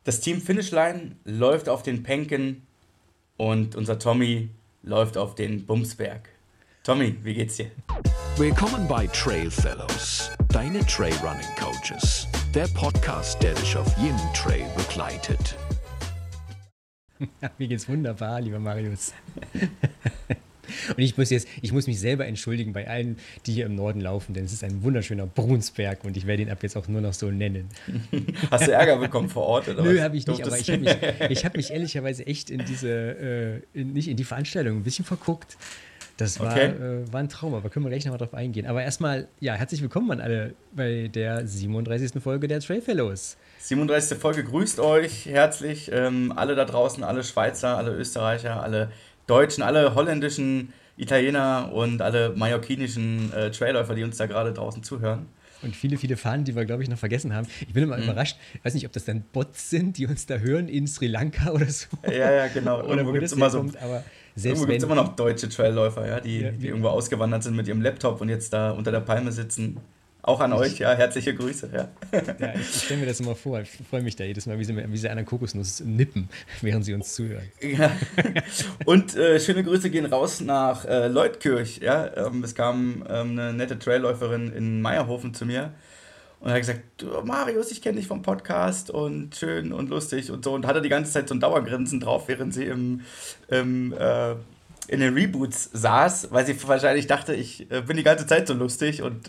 Das Team Finishline läuft auf den Penken und unser Tommy läuft auf den Bumsberg. Tommy, wie geht's dir? Willkommen bei Trail Fellows, deine Trailrunning Coaches. Der Podcast, der dich auf jedem Trail begleitet. Mir geht's wunderbar, lieber Marius. Und ich muss mich selber entschuldigen bei allen, die hier im Norden laufen, denn es ist ein wunderschöner Brunsberg und ich werde ihn ab jetzt auch nur noch so nennen. Hast du Ärger bekommen vor Ort oder was? Nö, habe ich nicht, aber ich hab mich ehrlicherweise echt nicht in die Veranstaltung ein bisschen verguckt. Das war ein Traum, aber können wir gleich nochmal drauf eingehen. Aber erstmal, ja, herzlich willkommen an alle bei der 37. Folge der Trail Fellows. 37. Folge grüßt euch herzlich, alle da draußen, alle Schweizer, alle Österreicher, alle Deutschen, alle holländischen Italiener und alle mallorquinischen Trailläufer, die uns da gerade draußen zuhören. Und viele, viele Fahnen, die wir, glaube ich, noch vergessen haben. Ich bin immer überrascht, ich weiß nicht, ob das dann Bots sind, die uns da hören in Sri Lanka oder so. Ja, genau. Oder irgendwo gibt es immer so. Aber irgendwo gibt es immer noch deutsche Trailläufer, ja, die irgendwo ausgewandert sind mit ihrem Laptop und jetzt da unter der Palme sitzen. Auch an euch, ja, herzliche Grüße. Ja, ich stelle mir das immer vor. Ich freue mich da jedes Mal, wie sie an der Kokosnuss nippen, während sie uns zuhören. Ja. Und schöne Grüße gehen raus nach Leutkirch. Ja? Es kam eine nette Trailläuferin in Meierhofen zu mir und hat gesagt, Marius, ich kenne dich vom Podcast und schön und lustig und so. Und hatte die ganze Zeit so ein Dauergrinsen drauf, während sie in den Reboots saß, weil sie wahrscheinlich dachte, ich bin die ganze Zeit so lustig und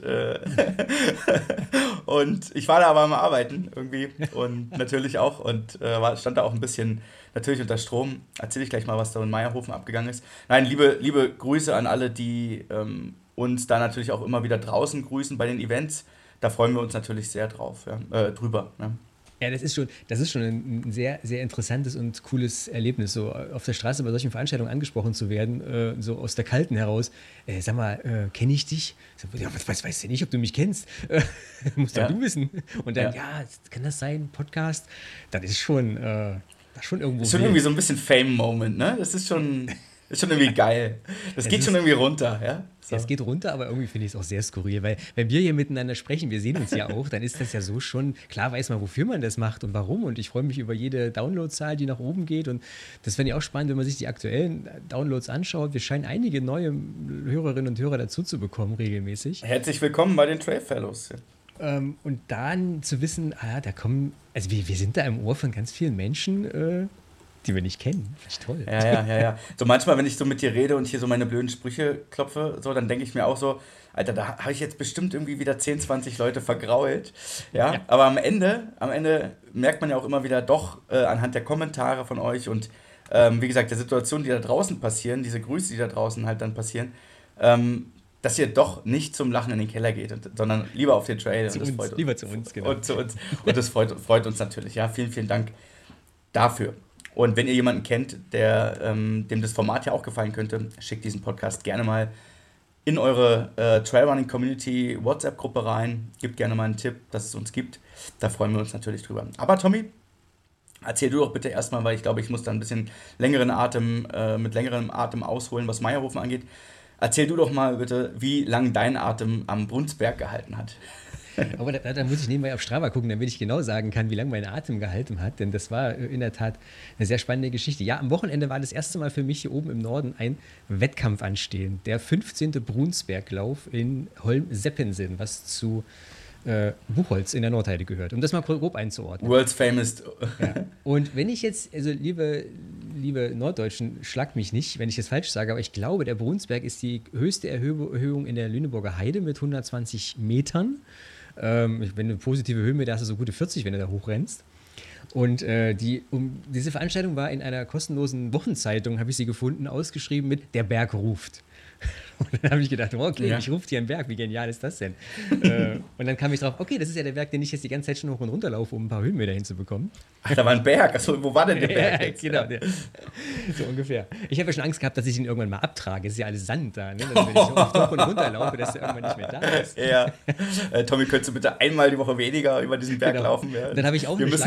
ich war da aber am Arbeiten irgendwie und natürlich auch und stand da auch ein bisschen natürlich unter Strom. Erzähle ich gleich mal, was da in Meierhofen abgegangen ist. Nein, liebe Grüße an alle, die uns da natürlich auch immer wieder draußen grüßen bei den Events. Da freuen wir uns natürlich sehr drüber. Ja. Ja, das ist schon ein sehr, sehr interessantes und cooles Erlebnis, so auf der Straße bei solchen Veranstaltungen angesprochen zu werden, so aus der Kalten heraus. Sag mal, kenne ich dich? Ja, was weißt du nicht, ob du mich kennst? Musst doch du wissen. Und dann, kann das sein, Podcast? Das ist schon irgendwo. Das ist schon irgendwie so ein bisschen Fame-Moment, ne? Das ist schon irgendwie geil. Das geht schon irgendwie runter, ja? So. Es geht runter, aber irgendwie finde ich es auch sehr skurril, weil wenn wir hier miteinander sprechen, wir sehen uns ja auch, dann ist das ja so schon, klar weiß man, wofür man das macht und warum und ich freue mich über jede Downloadzahl, die nach oben geht und das fände ich auch spannend, wenn man sich die aktuellen Downloads anschaut. Wir scheinen einige neue Hörerinnen und Hörer dazu zu bekommen, regelmäßig. Herzlich willkommen bei den Trail Fellows. Und dann zu wissen, also wir sind da im Ohr von ganz vielen Menschen, die wir nicht kennen. Vielleicht toll. Ja. So manchmal, wenn ich so mit dir rede und hier so meine blöden Sprüche klopfe, so, dann denke ich mir auch so, Alter, da habe ich jetzt bestimmt irgendwie wieder 10, 20 Leute vergrault. Ja? Aber am Ende merkt man ja auch immer wieder doch anhand der Kommentare von euch und wie gesagt, der Situation, die da draußen passieren, diese Grüße, die da draußen halt dann passieren, dass ihr doch nicht zum Lachen in den Keller geht, sondern lieber auf den Trail. Lieber zu uns, genau. Und zu uns. Und das freut uns natürlich. Ja, vielen, vielen Dank dafür. Und wenn ihr jemanden kennt, dem das Format ja auch gefallen könnte, schickt diesen Podcast gerne mal in eure Trailrunning-Community WhatsApp-Gruppe rein. Gebt gerne mal einen Tipp, dass es uns gibt. Da freuen wir uns natürlich drüber. Aber Tommy, erzähl du doch bitte erstmal, weil ich glaube, ich muss da ein bisschen mit längerem Atem ausholen, was Meierhofen angeht. Erzähl du doch mal bitte, wie lang dein Atem am Brunsberg gehalten hat. Aber da muss ich nebenbei auf Strava gucken, damit ich genau sagen kann, wie lange mein Atem gehalten hat, denn das war in der Tat eine sehr spannende Geschichte. Ja, am Wochenende war das erste Mal für mich hier oben im Norden ein Wettkampf anstehen. Der 15. Brunsberglauf in Holm-Seppensen, was zu Buchholz in der Nordheide gehört, um das mal grob einzuordnen. World's famous. Ja. Und wenn ich jetzt, also liebe Norddeutschen, schlagt mich nicht, wenn ich das falsch sage, aber ich glaube, der Brunsberg ist die höchste Erhöhung in der Lüneburger Heide mit 120 Metern. Wenn du eine positive Höhenmeter hast, du so gute 40, wenn du da hochrennst. Und diese Veranstaltung war in einer kostenlosen Wochenzeitung, habe ich sie gefunden, ausgeschrieben mit Der Berg ruft. Und dann habe ich gedacht, okay, ich rufe hier einen Berg, wie genial ist das denn? Und dann kam ich drauf, okay, das ist ja der Berg, den ich jetzt die ganze Zeit schon hoch und runter laufe, um ein paar Höhenmeter hinzubekommen. Ach, da war ein Berg, achso, wo war denn der Berg jetzt? Genau, so ungefähr. Ich habe ja schon Angst gehabt, dass ich ihn irgendwann mal abtrage, es ist ja alles Sand da, ne? Wenn ich so oft hoch und runter laufe, dass der irgendwann nicht mehr da ist. Ja, Tommy, könntest du bitte einmal die Woche weniger über diesen Berg laufen? Ja. Dann habe ich auch Wir müssen ständig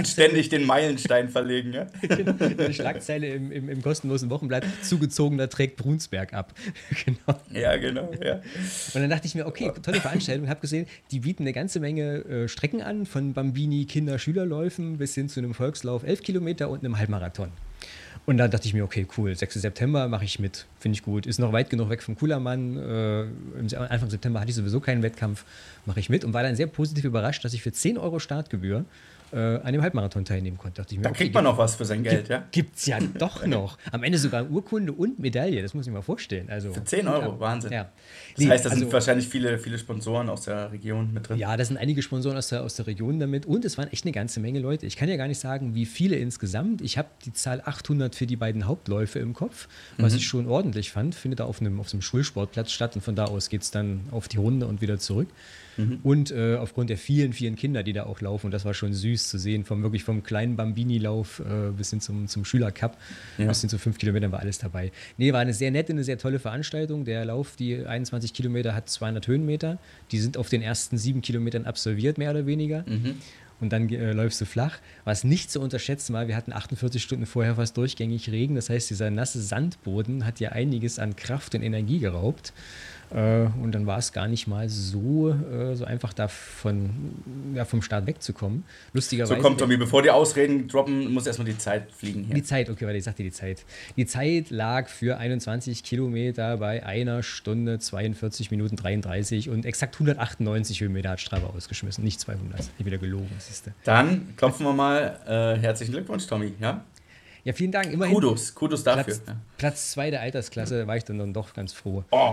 endlich den Meilenstein verlegen. Ja? Eine Schlagzeile im kostenlosen Wochenblatt, zugezogener trägt Brunsberg ab. Genau. Ja, genau. Ja. Und dann dachte ich mir, okay, tolle Veranstaltung. Habe gesehen, die bieten eine ganze Menge Strecken an, von Bambini, Kinder-Schülerläufen bis hin zu einem Volkslauf, 11 Kilometer und einem Halbmarathon. Und dann dachte ich mir, okay, cool, 6. September mache ich mit, finde ich gut. Ist noch weit genug weg vom Kuhlermann. Anfang September hatte ich sowieso keinen Wettkampf, mache ich mit und war dann sehr positiv überrascht, dass ich für 10 Euro Startgebühr an dem Halbmarathon teilnehmen konnte. Dachte ich mir, Da kriegt man noch was für sein Geld, ja? Gibt's ja doch noch. Am Ende sogar Urkunde und Medaille, das muss ich mir mal vorstellen. Also, Für 10 Euro, ja, Wahnsinn. Ja. Das heißt, da sind wahrscheinlich viele Sponsoren aus der Region mit drin. Ja, da sind einige Sponsoren aus der Region damit und es waren echt eine ganze Menge Leute. Ich kann ja gar nicht sagen, wie viele insgesamt. Ich habe die Zahl 800 für die beiden Hauptläufe im Kopf, was ich schon ordentlich fand. Findet da auf einem Schulsportplatz statt und von da aus geht es dann auf die Runde und wieder zurück. Und aufgrund der vielen, vielen Kinder, die da auch laufen, und das war schon süß zu sehen, vom kleinen Bambini-Lauf bis hin zum Schülercup, bis hin zu 5 Kilometern war alles dabei. Nee, war eine sehr nette, eine sehr tolle Veranstaltung. Der Lauf, die 21 Kilometer, hat 200 Höhenmeter. Die sind auf den ersten 7 Kilometern absolviert, mehr oder weniger. Und dann läufst du flach. Was nicht zu unterschätzen war, wir hatten 48 Stunden vorher fast durchgängig Regen. Das heißt, dieser nasse Sandboden hat ja einiges an Kraft und Energie geraubt. Und dann war es gar nicht mal so einfach vom Start wegzukommen. Lustigerweise. So, kommt Tommy, bevor die Ausreden droppen, muss erstmal die Zeit fliegen hier. Die Zeit, okay, warte, ich sagte die Zeit. Die Zeit lag für 21 Kilometer bei 1 Stunde 42 Minuten 33 und exakt 198 Höhenmeter hat Strava ausgeschmissen, nicht 200. Ich wieder gelogen, siehste. Dann klopfen wir mal. Herzlichen Glückwunsch, Tommy. Ja? Ja, vielen Dank. Immerhin Kudos dafür. Platz 2 der Altersklasse war ich dann doch ganz froh. Oh.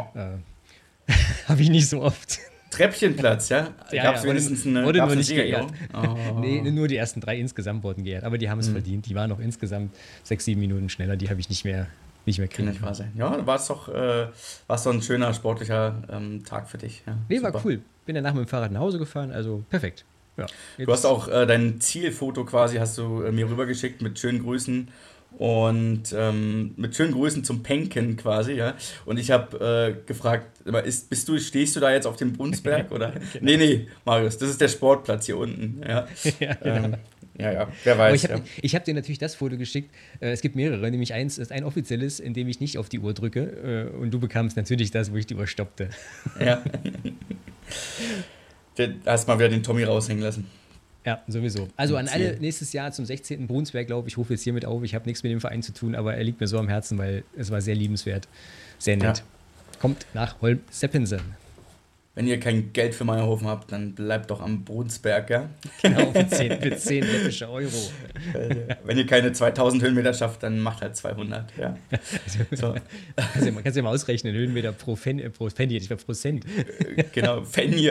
Habe ich nicht so oft. Treppchenplatz, ja? Gab es wenigstens eine Siegerehrung? Oh. Nee, nur die ersten 3 insgesamt wurden geehrt. Aber die haben es verdient. Die waren noch insgesamt 6-7 Minuten schneller. Die habe ich nicht mehr kriegen können. Ja, war es doch ein schöner sportlicher Tag für dich. Ja, nee, war cool. Bin danach mit dem Fahrrad nach Hause gefahren. Also perfekt. Ja, du hast auch dein Zielfoto quasi hast du mir rübergeschickt mit schönen Grüßen. Und mit schönen Grüßen zum Penken quasi, ja. Und ich habe gefragt, stehst du da jetzt auf dem Brunsberg? Oder? Genau. Nee, Marius, das ist der Sportplatz hier unten. Ja, ja, genau. Ja, wer weiß. Ich hab dir natürlich das Foto geschickt. Es gibt mehrere, nämlich eins ist ein offizielles, in dem ich nicht auf die Uhr drücke. Und du bekamst natürlich das, wo ich die Uhr stoppte. Ja. Du hast mal wieder den Tommy raushängen lassen. Ja, sowieso. Also an alle nächstes Jahr zum 16. Brunsberg, glaube ich, rufe jetzt hiermit auf. Ich habe nichts mit dem Verein zu tun, aber er liegt mir so am Herzen, weil es war sehr liebenswert, sehr nett. Ja. Kommt nach Holm-Seppensen. Wenn ihr kein Geld für Meierhofen habt, dann bleibt doch am Brunsberg, ja? Genau, für 10 läppische Euro. Wenn ihr keine 2000 Höhenmeter schafft, dann macht halt 200, ja. So. Kannst du ja mal ausrechnen, Höhenmeter pro Pfennig, ich war Prozent. Genau, Pfennig.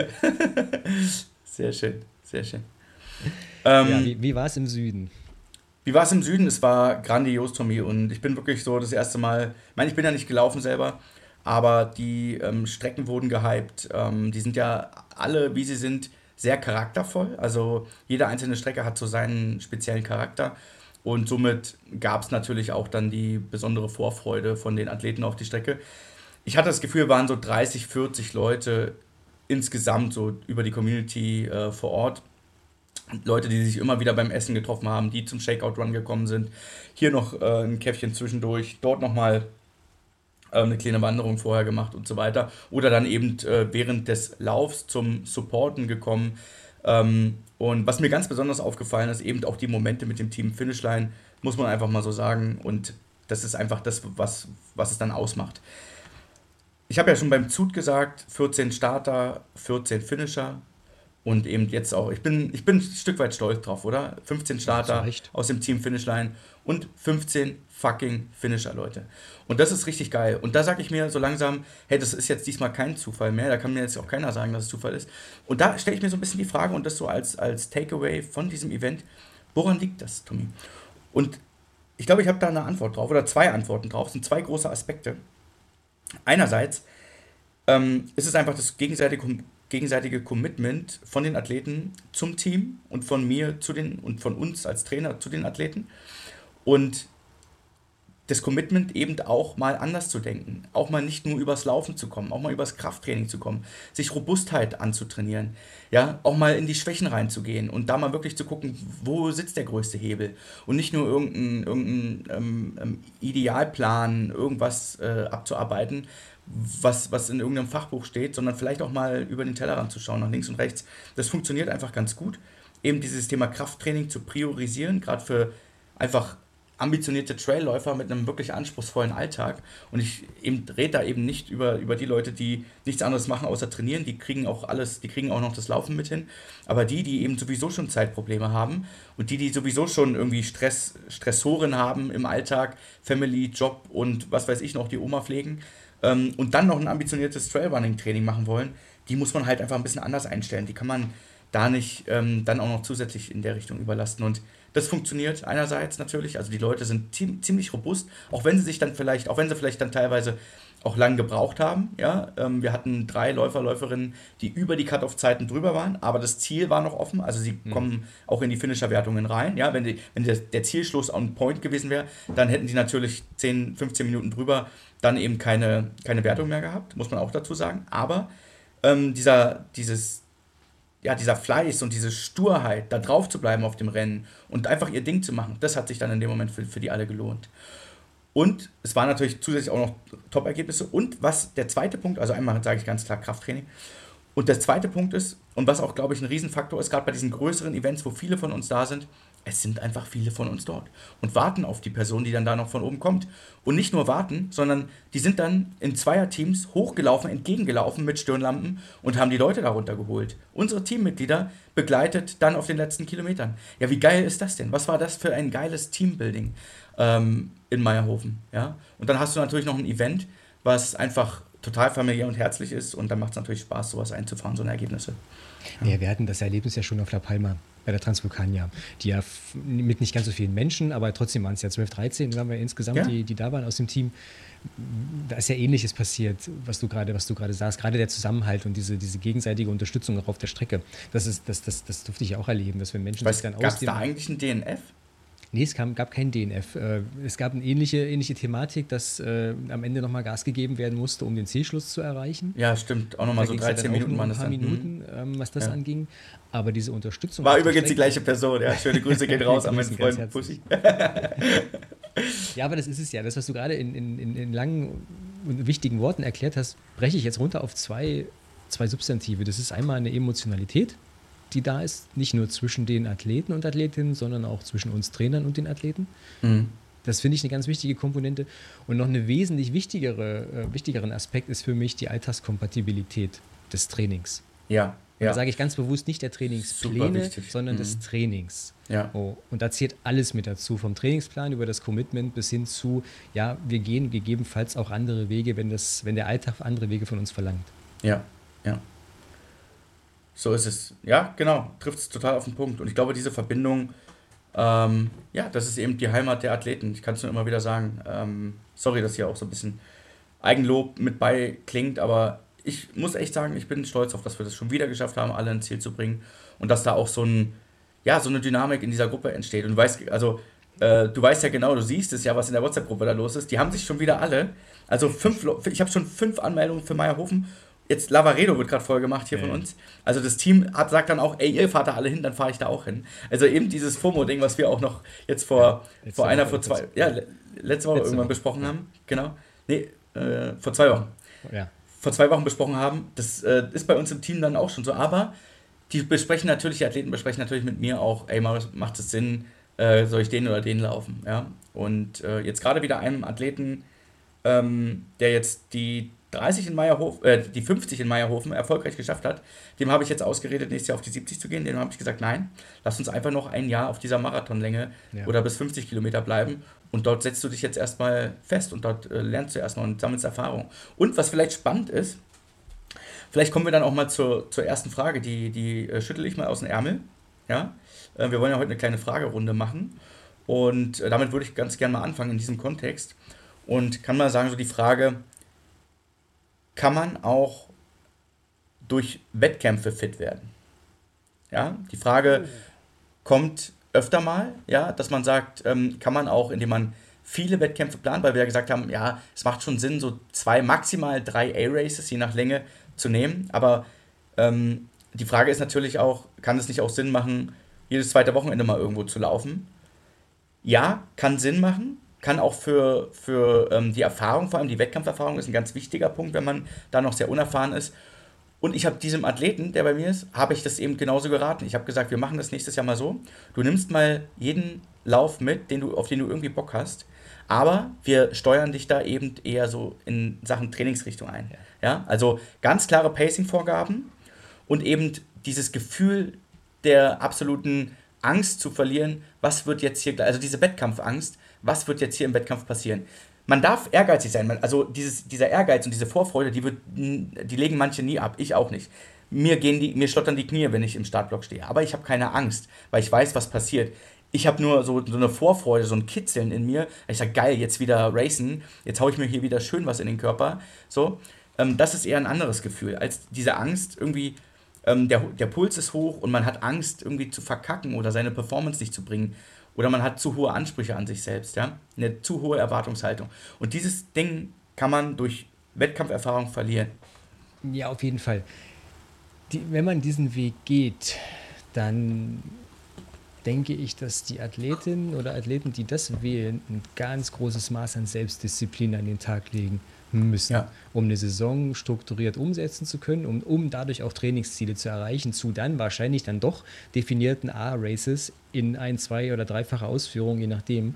Sehr schön, sehr schön. Ja, wie war es im Süden? Wie war es im Süden? Es war grandios, Tommy. Und ich bin wirklich so das erste Mal, ich bin ja nicht gelaufen selber, aber die Strecken wurden gehypt. Die sind ja alle, wie sie sind, sehr charaktervoll. Also jede einzelne Strecke hat so seinen speziellen Charakter. Und somit gab es natürlich auch dann die besondere Vorfreude von den Athleten auf die Strecke. Ich hatte das Gefühl, waren so 30, 40 Leute insgesamt so über die Community vor Ort. Leute, die sich immer wieder beim Essen getroffen haben, die zum Shakeout-Run gekommen sind. Hier noch ein Käffchen zwischendurch, dort nochmal eine kleine Wanderung vorher gemacht und so weiter. Oder dann eben während des Laufs zum Supporten gekommen. Und was mir ganz besonders aufgefallen ist, eben auch die Momente mit dem Team Finishline, muss man einfach mal so sagen. Und das ist einfach das, was es dann ausmacht. Ich habe ja schon beim Zut gesagt, 14 Starter, 14 Finisher. Und eben jetzt auch, ich bin ein Stück weit stolz drauf, oder? 15 Starter aus dem Team Finishline und 15 fucking Finisher, Leute. Und das ist richtig geil. Und da sage ich mir so langsam, hey, das ist jetzt diesmal kein Zufall mehr. Da kann mir jetzt auch keiner sagen, dass es Zufall ist. Und da stelle ich mir so ein bisschen die Frage und das so als Takeaway von diesem Event, woran liegt das, Tommy? Und ich glaube, ich habe da eine Antwort drauf oder 2 Antworten drauf. Es sind 2 große Aspekte. Einerseits ist es einfach das gegenseitige Commitment von den Athleten zum Team und von mir und von uns als Trainer zu den Athleten. Und das Commitment eben auch mal anders zu denken, auch mal nicht nur übers Laufen zu kommen, auch mal übers Krafttraining zu kommen, sich Robustheit anzutrainieren, ja, auch mal in die Schwächen reinzugehen und da mal wirklich zu gucken, wo sitzt der größte Hebel und nicht nur irgendein Idealplan, irgendwas abzuarbeiten, was in irgendeinem Fachbuch steht, sondern vielleicht auch mal über den Tellerrand zu schauen, nach links und rechts. Das funktioniert einfach ganz gut, eben dieses Thema Krafttraining zu priorisieren, gerade für einfach ambitionierte Trailläufer mit einem wirklich anspruchsvollen Alltag. Und ich rede da eben nicht über die Leute, die nichts anderes machen außer trainieren, die kriegen auch noch das Laufen mit hin. Aber die eben sowieso schon Zeitprobleme haben und die sowieso schon irgendwie Stressoren haben im Alltag, Family, Job und was weiß ich noch, die Oma pflegen, und dann noch ein ambitioniertes Trailrunning-Training machen wollen, die muss man halt einfach ein bisschen anders einstellen. Die kann man da nicht dann auch noch zusätzlich in der Richtung überlasten. Und das funktioniert einerseits natürlich, also die Leute sind ziemlich robust, auch wenn sie vielleicht dann teilweise auch lang gebraucht haben. Ja? Wir hatten 3 Läufer, Läuferinnen, die über die Cut-Off-Zeiten drüber waren, aber das Ziel war noch offen, also sie kommen auch in die Finisher-Wertungen rein. Ja? Wenn der Zielschluss on point gewesen wäre, dann hätten die natürlich 10, 15 Minuten drüber dann eben keine Wertung mehr gehabt, muss man auch dazu sagen. Aber dieser Fleiß und diese Sturheit, da drauf zu bleiben auf dem Rennen und einfach ihr Ding zu machen, das hat sich dann in dem Moment für die alle gelohnt. Und es waren natürlich zusätzlich auch noch Top-Ergebnisse. Und was der zweite Punkt, also einmal sage ich ganz klar Krafttraining. Und der zweite Punkt ist, und was auch, glaube ich, ein Riesenfaktor ist, gerade bei diesen größeren Events, wo viele von uns da sind, es sind einfach viele von uns dort und warten auf die Person, die dann da noch von oben kommt. Und nicht nur warten, sondern die sind dann in Zweierteams hochgelaufen, entgegengelaufen mit Stirnlampen und haben die Leute da runtergeholt. Unsere Teammitglieder begleitet dann auf den letzten Kilometern. Ja, wie geil ist das denn? Was war das für ein geiles Teambuilding in Meierhofen? Ja? Und dann hast du natürlich noch ein Event, was einfach total familiär und herzlich ist und dann macht es natürlich Spaß, sowas einzufahren, so eine Ergebnisse. Ja, wir hatten das Erlebnis ja schon auf La Palma bei der Transvulkania, die ja mit nicht ganz so vielen Menschen, aber trotzdem waren es ja 12, 13, waren wir insgesamt, ja, die da waren aus dem Team. Da ist ja Ähnliches passiert, was du gerade sagst, gerade der Zusammenhalt und diese gegenseitige Unterstützung auch auf der Strecke. Das durfte ich auch erleben, dass wenn Menschen sich dann gab es da eigentlich ein DNF? Nee, es gab kein DNF. Es gab eine ähnliche Thematik, dass am Ende nochmal Gas gegeben werden musste, um den Zielschluss zu erreichen. Ja, Da so 13 Minuten waren das dann. Ein paar Minuten, was das anging. Aber diese Unterstützung... War übrigens die gleiche Person, ja. Schöne Grüße gehen raus an meinen Freund Pussy. Ja, aber das ist es ja. Das, was du gerade in langen und wichtigen Worten erklärt hast, breche ich jetzt runter auf zwei Substantive. Das ist einmal eine Emotionalität, die da ist, nicht nur zwischen den Athleten und Athletinnen, sondern auch zwischen uns Trainern und den Athleten. Mhm. Das finde ich eine ganz wichtige Komponente. Und noch eine wesentlich wichtigeren Aspekt ist für mich die Alltagskompatibilität des Trainings. Ja. Da sage ich ganz bewusst nicht der Trainingspläne, sondern des Trainings. Ja. Oh, und da zählt alles mit dazu, vom Trainingsplan über das Commitment bis hin zu, ja, wir gehen gegebenenfalls auch andere Wege, wenn der Alltag andere Wege von uns verlangt. Ja. So ist es. Ja, genau. Trifft es total auf den Punkt. Und ich glaube, diese Verbindung, das ist eben die Heimat der Athleten. Ich kann es nur immer wieder sagen. Sorry, dass hier auch so ein bisschen Eigenlob mit bei klingt, aber ich muss echt sagen, ich bin stolz auf, dass wir das schon wieder geschafft haben, alle ins Ziel zu bringen. Und dass da auch so eine Dynamik in dieser Gruppe entsteht. Und du weißt ja genau, du siehst es ja, was in der WhatsApp-Gruppe da los ist. Die haben sich schon wieder alle, also ich habe schon 5 Anmeldungen für Meierhofen. Jetzt Lavaredo wird gerade voll gemacht hier von uns. Also das Team sagt dann auch, ey, ihr fahrt da alle hin, dann fahre ich da auch hin. Also eben dieses FOMO-Ding, was wir auch noch jetzt vor 2 letzte Woche irgendwann besprochen haben. Genau. Nee, vor 2 Wochen. Ja. Vor 2 Wochen besprochen haben. Das ist bei uns im Team dann auch schon so. Aber die Athleten besprechen natürlich mit mir auch, ey, macht es Sinn, soll ich den oder den laufen? Ja? Und jetzt gerade wieder einem Athleten, der jetzt die 50 in Meierhofen erfolgreich geschafft hat, dem habe ich jetzt ausgeredet, nächstes Jahr auf die 70 zu gehen. Dem habe ich gesagt, nein, lass uns einfach noch ein Jahr auf dieser Marathonlänge oder bis 50 Kilometer bleiben und dort setzt du dich jetzt erstmal fest und dort lernst du erstmal und sammelst Erfahrung. Und was vielleicht spannend ist, vielleicht kommen wir dann auch mal zur ersten Frage, die schüttel ich mal aus dem Ärmel. Ja? Wir wollen ja heute eine kleine Fragerunde machen und damit würde ich ganz gerne mal anfangen in diesem Kontext und kann mal sagen, so die Frage: Kann man auch durch Wettkämpfe fit werden? Ja, die Frage kommt öfter mal, ja, dass man sagt, kann man auch, indem man viele Wettkämpfe plant, weil wir ja gesagt haben, ja, es macht schon Sinn, so 2, maximal 3 A-Races, je nach Länge, zu nehmen. Aber die Frage ist natürlich auch, kann es nicht auch Sinn machen, jedes zweite Wochenende mal irgendwo zu laufen? Ja, kann Sinn machen. Kann auch für die Erfahrung, vor allem die Wettkampferfahrung, ist ein ganz wichtiger Punkt, wenn man da noch sehr unerfahren ist. Und ich habe diesem Athleten, der bei mir ist, habe ich das eben genauso geraten. Ich habe gesagt, wir machen das nächstes Jahr mal so. Du nimmst mal jeden Lauf mit, auf den du irgendwie Bock hast. Aber wir steuern dich da eben eher so in Sachen Trainingsrichtung ein. Ja? Also ganz klare Pacing-Vorgaben und eben dieses Gefühl der absoluten Angst zu verlieren, was wird jetzt hier, also diese Wettkampfangst, was wird jetzt hier im Wettkampf passieren. Man darf ehrgeizig sein, also dieser Ehrgeiz und diese Vorfreude, die legen manche nie ab, ich auch nicht. Mir schlottern die Knie, wenn ich im Startblock stehe, aber ich habe keine Angst, weil ich weiß, was passiert. Ich habe nur so eine Vorfreude, so ein Kitzeln in mir. Ich sage, geil, jetzt wieder racen, jetzt haue ich mir hier wieder schön was in den Körper. So, das ist eher ein anderes Gefühl, als diese Angst irgendwie, der Puls ist hoch und man hat Angst irgendwie zu verkacken oder seine Performance nicht zu bringen. Oder man hat zu hohe Ansprüche an sich selbst, ja? Eine zu hohe Erwartungshaltung. Und dieses Ding kann man durch Wettkampferfahrung verlieren. Ja, auf jeden Fall. Wenn man diesen Weg geht, dann denke ich, dass die Athletinnen oder Athleten, die das wählen, ein ganz großes Maß an Selbstdisziplin an den Tag legen müssen, um eine Saison strukturiert umsetzen zu können, um dadurch auch Trainingsziele zu erreichen, zu dann wahrscheinlich dann doch definierten A-Races in 1-, 2- oder 3-fache Ausführung, je nachdem,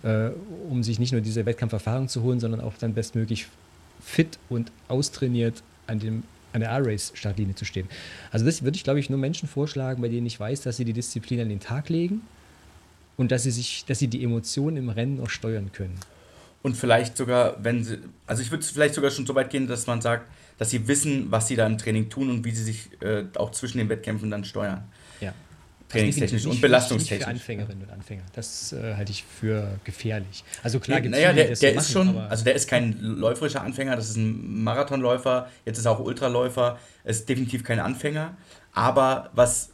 um sich nicht nur diese Wettkampferfahrung zu holen, sondern auch dann bestmöglich fit und austrainiert an der A-Race-Startlinie zu stehen. Also das würde ich, glaube ich, nur Menschen vorschlagen, bei denen ich weiß, dass sie die Disziplin an den Tag legen und dass sie die Emotionen im Rennen auch steuern können. Und vielleicht sogar, also ich würde vielleicht sogar schon so weit gehen, dass man sagt, dass sie wissen, was sie da im Training tun und wie sie sich auch zwischen den Wettkämpfen dann steuern. Ja. Trainingstechnisch und belastungstechnisch. Nicht für Anfängerinnen und Anfänger. Das halte ich für gefährlich. Also klar gibt es der ist schon, also der ist kein läuferischer Anfänger, das ist ein Marathonläufer, jetzt ist er auch Ultraläufer, ist definitiv kein Anfänger, aber was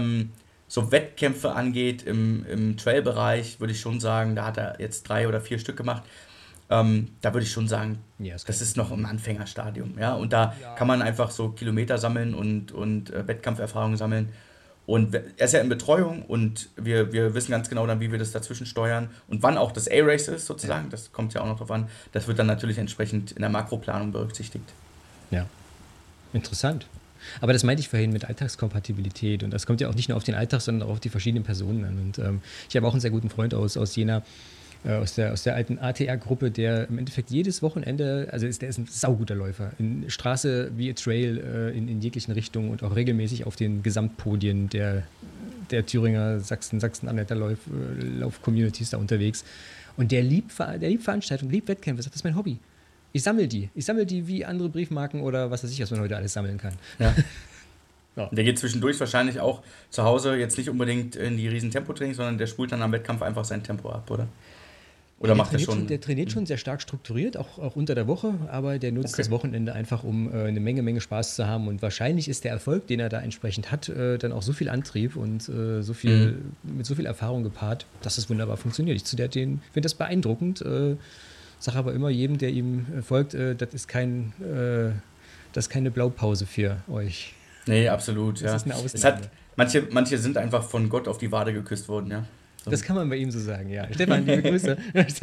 so Wettkämpfe angeht im Trail-Bereich, würde ich schon sagen, da hat er jetzt 3 oder 4 Stück gemacht. Da würde ich schon sagen, das ist noch im Anfängerstadium. Ja? Und da kann man einfach so Kilometer sammeln und Wettkampferfahrungen sammeln. Und er ist ja in Betreuung und wir wissen ganz genau dann, wie wir das dazwischen steuern und wann auch das A-Race ist sozusagen, das kommt ja auch noch drauf an. Das wird dann natürlich entsprechend in der Makroplanung berücksichtigt. Ja, interessant. Aber das meinte ich vorhin mit Alltagskompatibilität und das kommt ja auch nicht nur auf den Alltag, sondern auch auf die verschiedenen Personen an. Und ich habe auch einen sehr guten Freund aus Jena, aus der alten ATR-Gruppe, der im Endeffekt jedes Wochenende, also der ist ein sauguter Läufer, in Straße wie Trail in jeglichen Richtungen und auch regelmäßig auf den Gesamtpodien der Thüringer Sachsen-Anhalter Lauf-Communities da unterwegs. Und der liebt Veranstaltungen, liebt Wettkämpfe, sagt, das ist mein Hobby. Ich sammle die wie andere Briefmarken oder was weiß ich, was man heute alles sammeln kann. Ja. Ja. Der geht zwischendurch wahrscheinlich auch zu Hause jetzt nicht unbedingt in die riesen Tempotrainings, sondern der spult dann am Wettkampf einfach sein Tempo ab, oder? Oder macht er schon? Der trainiert schon sehr stark strukturiert, auch unter der Woche, aber der nutzt das Wochenende einfach, um eine Menge Spaß zu haben. Und wahrscheinlich ist der Erfolg, den er da entsprechend hat, dann auch so viel Antrieb und mit so viel Erfahrung gepaart, dass es wunderbar funktioniert. Ich finde das beeindruckend. Sage aber immer jedem, der ihm folgt, das ist keine Blaupause für euch. Nee, absolut. Das ist eine Ausnahme. Manche sind einfach von Gott auf die Wade geküsst worden, ja. So. Das kann man bei ihm so sagen, ja. Stefan, liebe Grüße.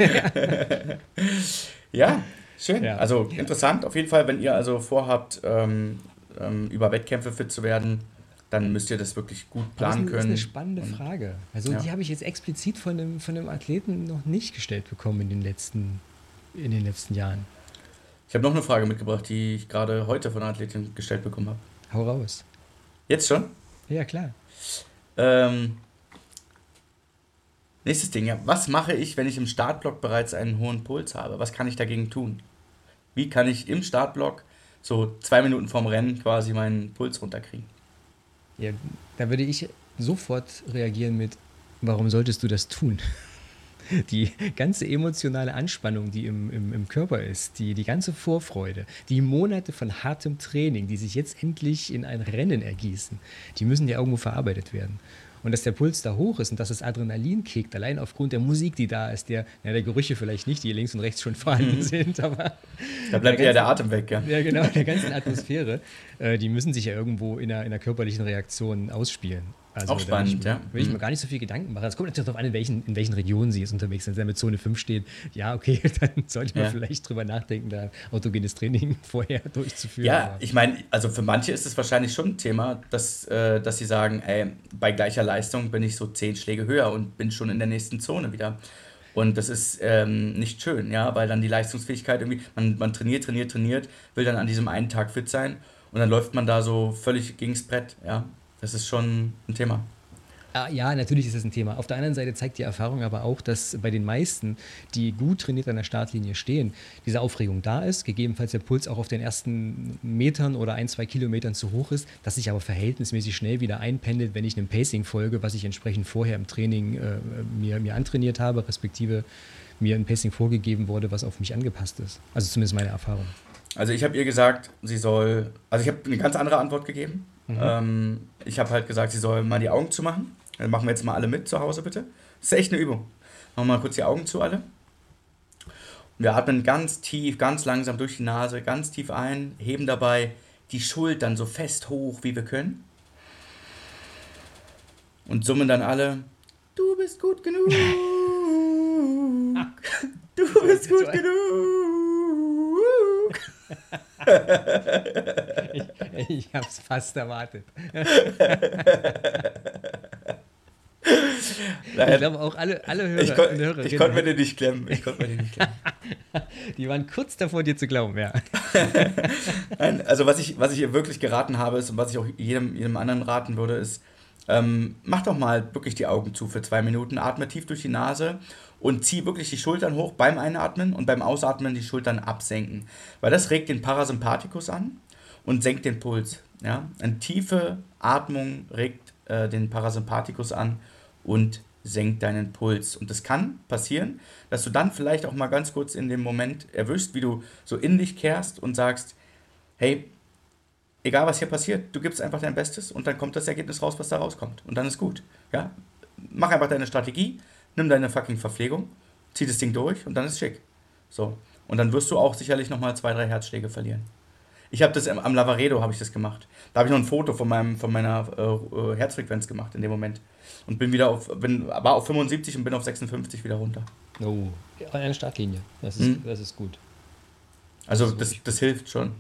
Ja, schön. Ja. Also interessant. Auf jeden Fall, wenn ihr also vorhabt, über Wettkämpfe fit zu werden, dann müsst ihr das wirklich gut planen können. Das ist eine spannende Frage. Also die habe ich jetzt explizit von einem Athleten noch nicht gestellt bekommen in den letzten Jahren. Ich habe noch eine Frage mitgebracht, die ich gerade heute von einer Athletin gestellt bekommen habe. Hau raus. Jetzt schon? Ja, klar. Nächstes Ding, ja. Was mache ich, wenn ich im Startblock bereits einen hohen Puls habe? Was kann ich dagegen tun? Wie kann ich im Startblock so 2 Minuten vorm Rennen quasi meinen Puls runterkriegen? Ja, da würde ich sofort reagieren mit, warum solltest du das tun? Die ganze emotionale Anspannung, die im Körper ist, die ganze Vorfreude, die Monate von hartem Training, die sich jetzt endlich in ein Rennen ergießen, die müssen ja irgendwo verarbeitet werden. Und dass der Puls da hoch ist und dass das Adrenalin kickt, allein aufgrund der Musik, die da ist, der Gerüche vielleicht nicht, die links und rechts schon vorhanden sind, aber da bleibt ja der Atem weg, ja. Ja, genau, der ganzen Atmosphäre, die müssen sich ja irgendwo in einer körperlichen Reaktion ausspielen. Also auch spannend, ja. Will ich mir gar nicht so viel Gedanken machen. Es kommt natürlich darauf an, in welchen Regionen sie jetzt unterwegs sind. Wenn sie mit Zone 5 steht, ja, okay, dann sollte man vielleicht drüber nachdenken, da autogenes Training vorher durchzuführen. Ja, ich meine, also für manche ist es wahrscheinlich schon ein Thema, dass sie sagen, ey, bei gleicher Leistung bin ich so 10 Schläge höher und bin schon in der nächsten Zone wieder. Und das ist nicht schön, ja, weil dann die Leistungsfähigkeit irgendwie, man trainiert, will dann an diesem einen Tag fit sein und dann läuft man da so völlig gegens Brett, ja. Das ist schon ein Thema. Ja, natürlich ist es ein Thema. Auf der anderen Seite zeigt die Erfahrung aber auch, dass bei den meisten, die gut trainiert an der Startlinie stehen, diese Aufregung da ist, gegebenenfalls der Puls auch auf den ersten Metern oder 1-2 Kilometern zu hoch ist, dass sich aber verhältnismäßig schnell wieder einpendelt, wenn ich einem Pacing folge, was ich entsprechend vorher im Training mir antrainiert habe, respektive mir ein Pacing vorgegeben wurde, was auf mich angepasst ist. Also zumindest meine Erfahrung. Also ich habe ihr gesagt, ich habe eine ganz andere Antwort gegeben. Ich habe halt gesagt, sie soll mal die Augen zumachen. Dann machen wir jetzt mal alle mit zu Hause, bitte. Das ist echt eine Übung. Machen wir mal kurz die Augen zu, alle. Und wir atmen ganz tief, ganz langsam durch die Nase, ganz tief ein, heben dabei die Schultern so fest hoch, wie wir können. Und summen dann alle, du bist gut genug. Du bist gut genug. Ich hab's fast erwartet. Ich glaube auch alle Hörer und Hörerinnen. Ich konnte mir den nicht klemmen. Die waren kurz davor, dir zu glauben, ja. Nein, also was ich ihr wirklich geraten habe ist und was ich auch jedem anderen raten würde, ist, mach doch mal wirklich die Augen zu für 2 Minuten, atme tief durch die Nase und zieh wirklich die Schultern hoch beim Einatmen und beim Ausatmen die Schultern absenken. Weil das regt den Parasympathikus an und senkt den Puls. Ja? Eine tiefe Atmung regt den Parasympathikus an und senkt deinen Puls. Und das kann passieren, dass du dann vielleicht auch mal ganz kurz in dem Moment erwischst, wie du so in dich kehrst und sagst, hey, egal was hier passiert, du gibst einfach dein Bestes und dann kommt das Ergebnis raus, was da rauskommt. Und dann ist gut. Ja? Mach einfach deine Strategie, nimm deine fucking Verpflegung, zieh das Ding durch und dann ist schick. So. Und dann wirst du auch sicherlich nochmal 2-3 Herzschläge verlieren. Ich habe das am Lavaredo habe ich das gemacht. Da habe ich noch ein Foto von meiner Herzfrequenz gemacht in dem Moment. Und war auf 75 und bin auf 56 wieder runter. Oh, an einer Startlinie. Das ist gut. Also das hilft schon.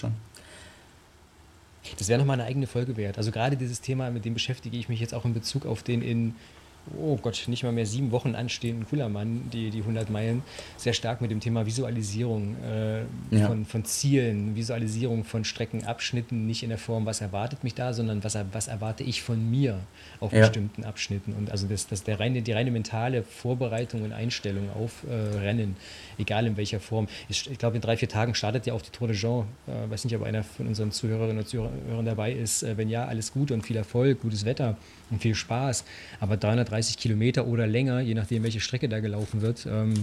Das wäre nochmal eine eigene Folge wert. Also gerade dieses Thema, mit dem beschäftige ich mich jetzt auch in Bezug auf den nicht mal mehr 7 Wochen anstehenden Kuhlermann, die 100 Meilen, sehr stark mit dem Thema Visualisierung von Zielen, Visualisierung von Streckenabschnitten, nicht in der Form, was erwartet mich da, sondern was erwarte ich von mir auf bestimmten Abschnitten. Und also die reine mentale Vorbereitung und Einstellung auf Rennen, egal in welcher Form. Ich glaube, in 3-4 Tagen startet ja auch die Tour de Jean. Weiß nicht, ob einer von unseren Zuhörerinnen und Zuhörern dabei ist. Wenn ja, alles gut und viel Erfolg, gutes Wetter und viel Spaß. Aber 330 Kilometer oder länger, je nachdem, welche Strecke da gelaufen wird,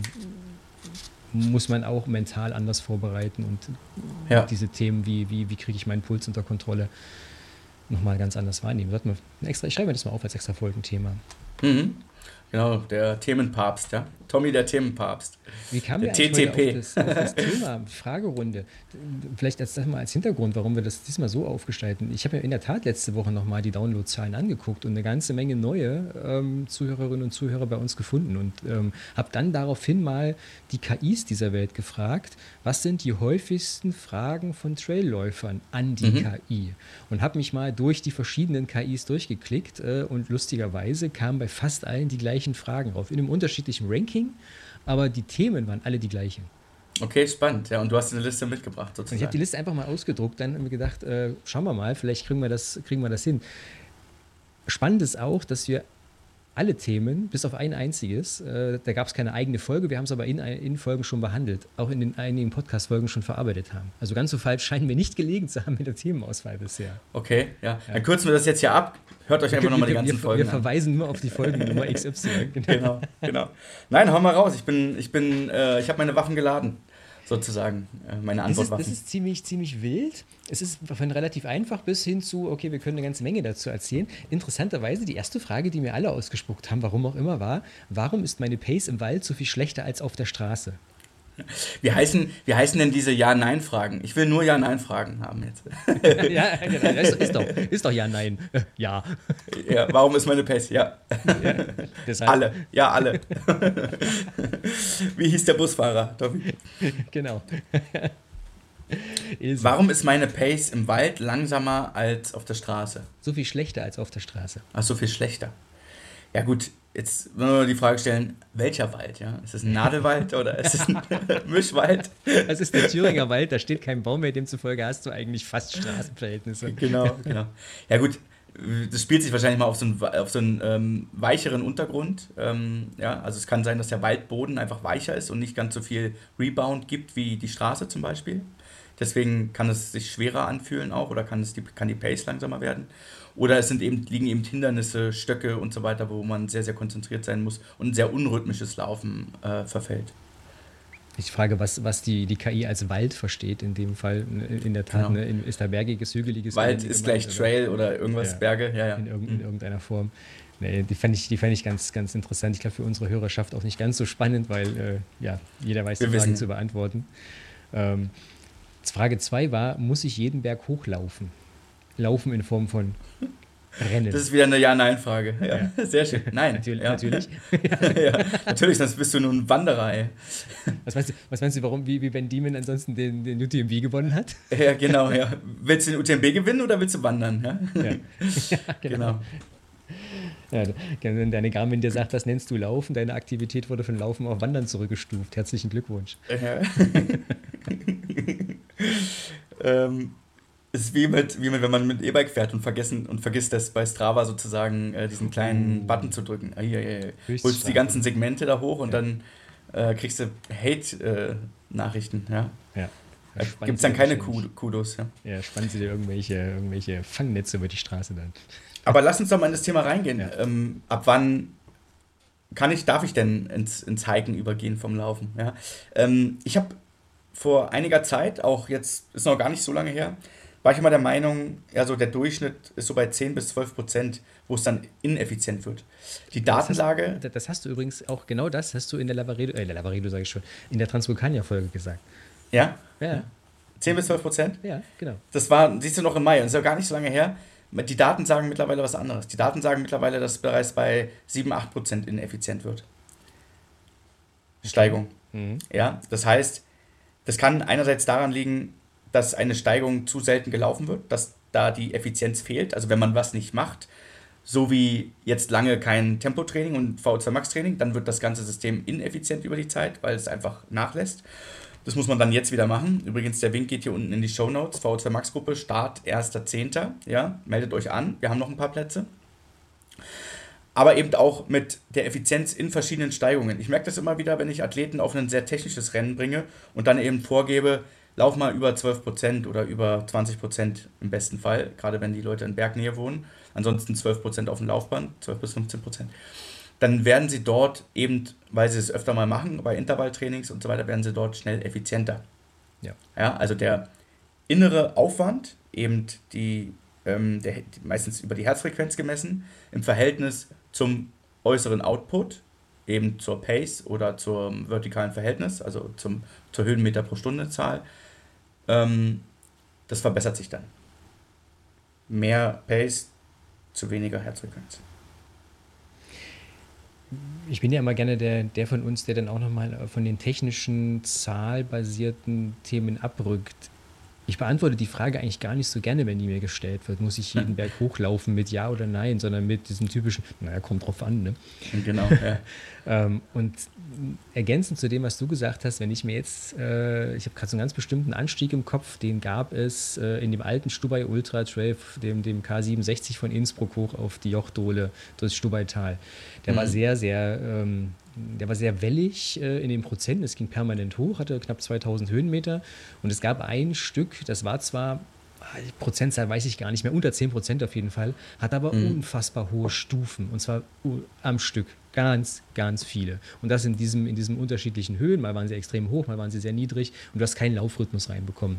muss man auch mental anders vorbereiten und diese Themen wie kriege ich meinen Puls unter Kontrolle nochmal ganz anders wahrnehmen. Ich schreibe mir das mal auf als extra Folgenthema. Mhm. Genau, der Themenpapst, ja. Tommy, der Themenpapst. Wie kam der TTP auf das Thema Fragerunde? Vielleicht das mal als Hintergrund, warum wir das diesmal so aufgestalten. Ich habe mir in der Tat letzte Woche nochmal die Downloadzahlen angeguckt und eine ganze Menge neue Zuhörerinnen und Zuhörer bei uns gefunden und habe dann daraufhin mal die KIs dieser Welt gefragt, was sind die häufigsten Fragen von Trailläufern an die KI? Und habe mich mal durch die verschiedenen KIs durchgeklickt und lustigerweise kamen bei fast allen die gleichen Fragen rauf, in einem unterschiedlichen Ranking, aber die Themen waren alle die gleichen. Okay, spannend. Ja, und du hast eine Liste mitgebracht, sozusagen. Und ich habe die Liste einfach mal ausgedruckt, dann haben wir gedacht, schauen wir mal, vielleicht kriegen wir das hin. Spannend ist auch, dass wir alle Themen, bis auf ein einziges, da gab es keine eigene Folge, wir haben es aber in Folgen schon behandelt, auch in den einigen Podcast-Folgen schon verarbeitet haben. Also ganz so falsch scheinen wir nicht gelegen zu haben mit der Themenauswahl bisher. Okay, ja. Dann kürzen wir das jetzt hier ab. Hört euch einfach nochmal die ganzen Folgen an. Wir verweisen nur auf die Folgennummer XY. Genau. Nein, hau mal raus. Ich habe meine Waffen geladen. sozusagen meine Antwortwaffen. Das ist ziemlich wild. Es ist von relativ einfach bis hin zu, okay, wir können eine ganze Menge dazu erzählen. Interessanterweise, die erste Frage, die mir alle ausgespuckt haben, warum auch immer, war, warum ist meine Pace im Wald so viel schlechter als auf der Straße? Wie heißen denn diese Ja-Nein-Fragen? Ich will nur Ja-Nein-Fragen haben jetzt. Ja, genau. Ist doch Ja-Nein. Ja. Ja, warum ist meine Pace? Ja. Deshalb. Alle. Ja, alle. Wie hieß der Busfahrer, Tommy? Genau. Warum ist meine Pace im Wald langsamer als auf der Straße? So viel schlechter als auf der Straße. Ach, so viel schlechter. Ja gut, jetzt wollen wir die Frage stellen, welcher Wald? Ja? Ist es ein Nadelwald oder ist es ein Mischwald? Das ist der Thüringer Wald, da steht kein Baum mehr, demzufolge hast du eigentlich fast Straßenverhältnisse. Genau. Ja gut, das spielt sich wahrscheinlich mal auf so einen weicheren Untergrund. Ja? Also es kann sein, dass der Waldboden einfach weicher ist und nicht ganz so viel Rebound gibt wie die Straße zum Beispiel. Deswegen kann es sich schwerer anfühlen auch oder kann die Pace langsamer werden. Oder liegen eben Hindernisse, Stöcke und so weiter, wo man sehr, sehr konzentriert sein muss und ein sehr unrhythmisches Laufen verfällt. Ich frage, was die KI als Wald versteht in dem Fall. In der Tat, Genau. ist da bergiges, hügeliges Wald ist gleich Trail oder irgendwas, ja, Berge. Ja. In irgendeiner Form. Nee, die fand ich ganz, ganz interessant. Ich glaube, für unsere Hörerschaft auch nicht ganz so spannend, weil jeder weiß, die Fragen zu beantworten. Frage 2 war, muss ich jeden Berg hochlaufen? Laufen in Form von Rennen. Das ist wieder eine Ja-Nein-Frage. Ja. Sehr schön. Nein. Natürlich. Ja, natürlich, sonst bist du nur ein Wanderer, ey. Was meinst du, wie Ben Diemen ansonsten den UTMB gewonnen hat? Ja, genau, ja. Willst du den UTMB gewinnen oder willst du wandern? Ja, genau. Ja, wenn deine Garmin dir sagt, das nennst du Laufen, deine Aktivität wurde von Laufen auf Wandern zurückgestuft. Herzlichen Glückwunsch. Ja. Es ist wie wenn man mit E-Bike fährt und vergisst das bei Strava sozusagen diesen kleinen Button zu drücken. Holst die ganzen Segmente da hoch und dann kriegst du Hate-Nachrichten. Ja. Da gibt es dann keine Kudos. Ja, spannen sie dir irgendwelche Fangnetze über die Straße dann. Aber lass uns doch mal in das Thema reingehen. Ja. Ab wann darf ich denn ins Hiken übergehen vom Laufen? Ja? Ich habe vor einiger Zeit, auch jetzt ist noch gar nicht so lange her, war ich immer der Meinung, ja, so der Durchschnitt ist so bei 10-12%, wo es dann ineffizient wird. Die Datenlage... Das hast du übrigens auch, genau das hast du in der Lavaredo sage ich schon, in der Transvulkanier-Folge gesagt. Ja? Ja. 10-12%? Ja, genau. Das war, siehst du, noch im Mai, und das ist ja gar nicht so lange her. Die Daten sagen mittlerweile was anderes. Die Daten sagen mittlerweile, dass es bereits bei 7-8% ineffizient wird. Steigung. Mhm. Ja, das heißt, das kann einerseits daran liegen, dass eine Steigung zu selten gelaufen wird, dass da die Effizienz fehlt. Also wenn man was nicht macht, so wie jetzt lange kein Tempotraining und VO2 Max Training, dann wird das ganze System ineffizient über die Zeit, weil es einfach nachlässt. Das muss man dann jetzt wieder machen. Übrigens, der Link geht hier unten in die Shownotes. VO2 Max Gruppe, Start 1.10. Ja, meldet euch an. Wir haben noch ein paar Plätze. Aber eben auch mit der Effizienz in verschiedenen Steigungen. Ich merke das immer wieder, wenn ich Athleten auf ein sehr technisches Rennen bringe und dann eben vorgebe, lauf mal über 12% oder über 20% im besten Fall, gerade wenn die Leute in Bergnähe wohnen. Ansonsten 12% auf dem Laufband, 12-15%. Dann werden sie dort eben, weil sie es öfter mal machen, bei Intervalltrainings und so weiter, werden sie dort schnell effizienter. Ja, also der innere Aufwand, eben meistens über die Herzfrequenz gemessen, im Verhältnis zum äußeren Output, eben zur Pace oder zum vertikalen Verhältnis, also zur Höhenmeter pro Stunde Zahl, das verbessert sich dann. Mehr Pace zu weniger Herzfrequenz. Ich bin ja immer gerne der von uns, der dann auch nochmal von den technischen, zahlbasierten Themen abrückt. Ich beantworte die Frage eigentlich gar nicht so gerne, wenn die mir gestellt wird. Muss ich jeden Berg hochlaufen mit Ja oder Nein, sondern mit diesem typischen, kommt drauf an, ne? Genau, ja. Und ergänzend zu dem, was du gesagt hast, wenn ich mir jetzt, ich habe gerade so einen ganz bestimmten Anstieg im Kopf, den gab es in dem alten Stubai Ultra Trail, dem K67 von Innsbruck hoch auf die Jochdohle durchs Stubaital. Der war sehr, sehr, der war sehr wellig in den Prozenten, es ging permanent hoch, hatte knapp 2000 Höhenmeter und es gab ein Stück, das war zwar, die Prozentzahl weiß ich gar nicht mehr, unter 10% auf jeden Fall, hat aber unfassbar hohe Stufen und zwar am Stück. Ganz, ganz viele. Und das in diesem unterschiedlichen Höhen. Mal waren sie extrem hoch, mal waren sie sehr niedrig. Und du hast keinen Laufrhythmus reinbekommen.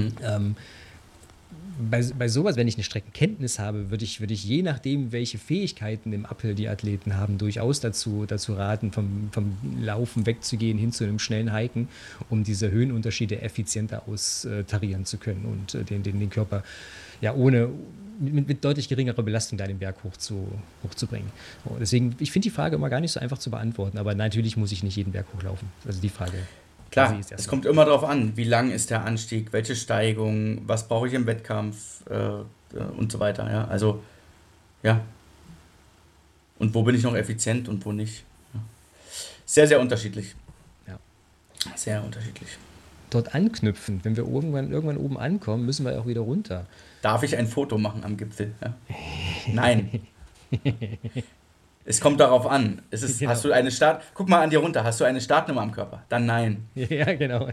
Bei sowas, wenn ich eine Streckenkenntnis habe, würde ich je nachdem, welche Fähigkeiten im Uphill die Athleten haben, durchaus dazu raten, vom Laufen wegzugehen hin zu einem schnellen Hiken, um diese Höhenunterschiede effizienter austarieren zu können und den Körper ja mit deutlich geringerer Belastung da den Berg hochzubringen. Deswegen, ich finde die Frage immer gar nicht so einfach zu beantworten, aber natürlich muss ich nicht jeden Berg hochlaufen. Also die Frage. Klar, es kommt immer darauf an, wie lang ist der Anstieg, welche Steigung, was brauche ich im Wettkampf und so weiter. Ja? Also, ja. Und wo bin ich noch effizient und wo nicht. Ja. Sehr, sehr unterschiedlich. Ja. Sehr unterschiedlich. Dort anknüpfen, wenn wir irgendwann oben ankommen, müssen wir auch wieder runter. Darf ich ein Foto machen am Gipfel? Ja? Nein. Es kommt darauf an. Genau. Hast du eine Guck mal an dir runter. Hast du eine Startnummer am Körper? Dann nein. Ja, genau.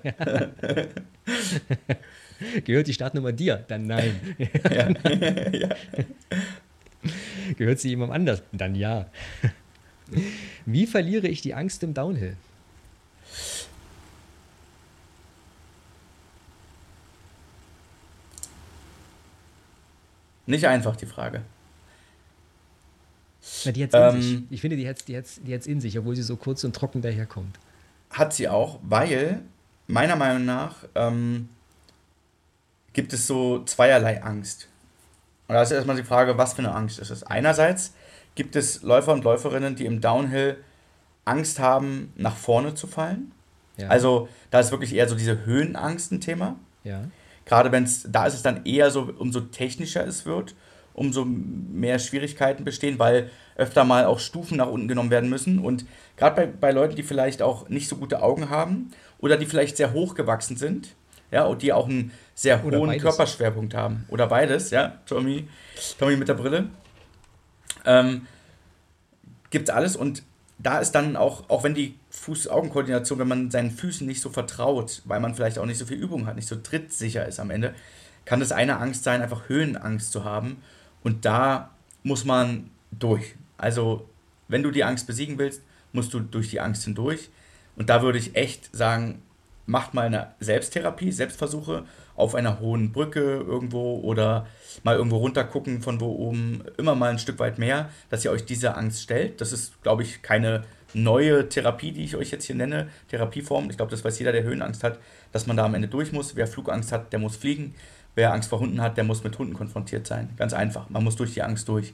Gehört die Startnummer dir? Dann nein. Ja. Ja. Gehört sie jemandem anders? Dann ja. Wie verliere ich die Angst im Downhill? Nicht einfach, die Frage. Na, die hat's in sich. Ich finde, die hat's in sich, obwohl sie so kurz und trocken daherkommt. Hat sie auch, weil meiner Meinung nach gibt es so zweierlei Angst. Und da ist erstmal die Frage, was für eine Angst ist es? Einerseits gibt es Läufer und Läuferinnen, die im Downhill Angst haben, nach vorne zu fallen. Ja. Also da ist wirklich eher so diese Höhenangst ein Thema. Ja. Gerade da ist es dann eher so, umso technischer es wird, umso mehr Schwierigkeiten bestehen, weil öfter mal auch Stufen nach unten genommen werden müssen. Und gerade bei Leuten, die vielleicht auch nicht so gute Augen haben oder die vielleicht sehr hoch gewachsen sind, ja, und die auch einen sehr hohen Körperschwerpunkt haben. Oder beides, ja, Tommy mit der Brille. Gibt's alles. Und da ist dann auch wenn die Fuß-Augen-Koordination, wenn man seinen Füßen nicht so vertraut, weil man vielleicht auch nicht so viel Übung hat, nicht so trittsicher ist am Ende, kann das eine Angst sein, einfach Höhenangst zu haben. Und da muss man durch. Also, wenn du die Angst besiegen willst, musst du durch die Angst hindurch. Und da würde ich echt sagen, macht mal eine Selbsttherapie, Selbstversuche auf einer hohen Brücke irgendwo oder mal irgendwo runter gucken, von wo oben, immer mal ein Stück weit mehr, dass ihr euch diese Angst stellt. Das ist, glaube ich, keine neue Therapie, die ich euch jetzt hier nenne, Therapieform. Ich glaube, das weiß jeder, der Höhenangst hat, dass man da am Ende durch muss. Wer Flugangst hat, der muss fliegen. Wer Angst vor Hunden hat, der muss mit Hunden konfrontiert sein. Ganz einfach. Man muss durch die Angst durch.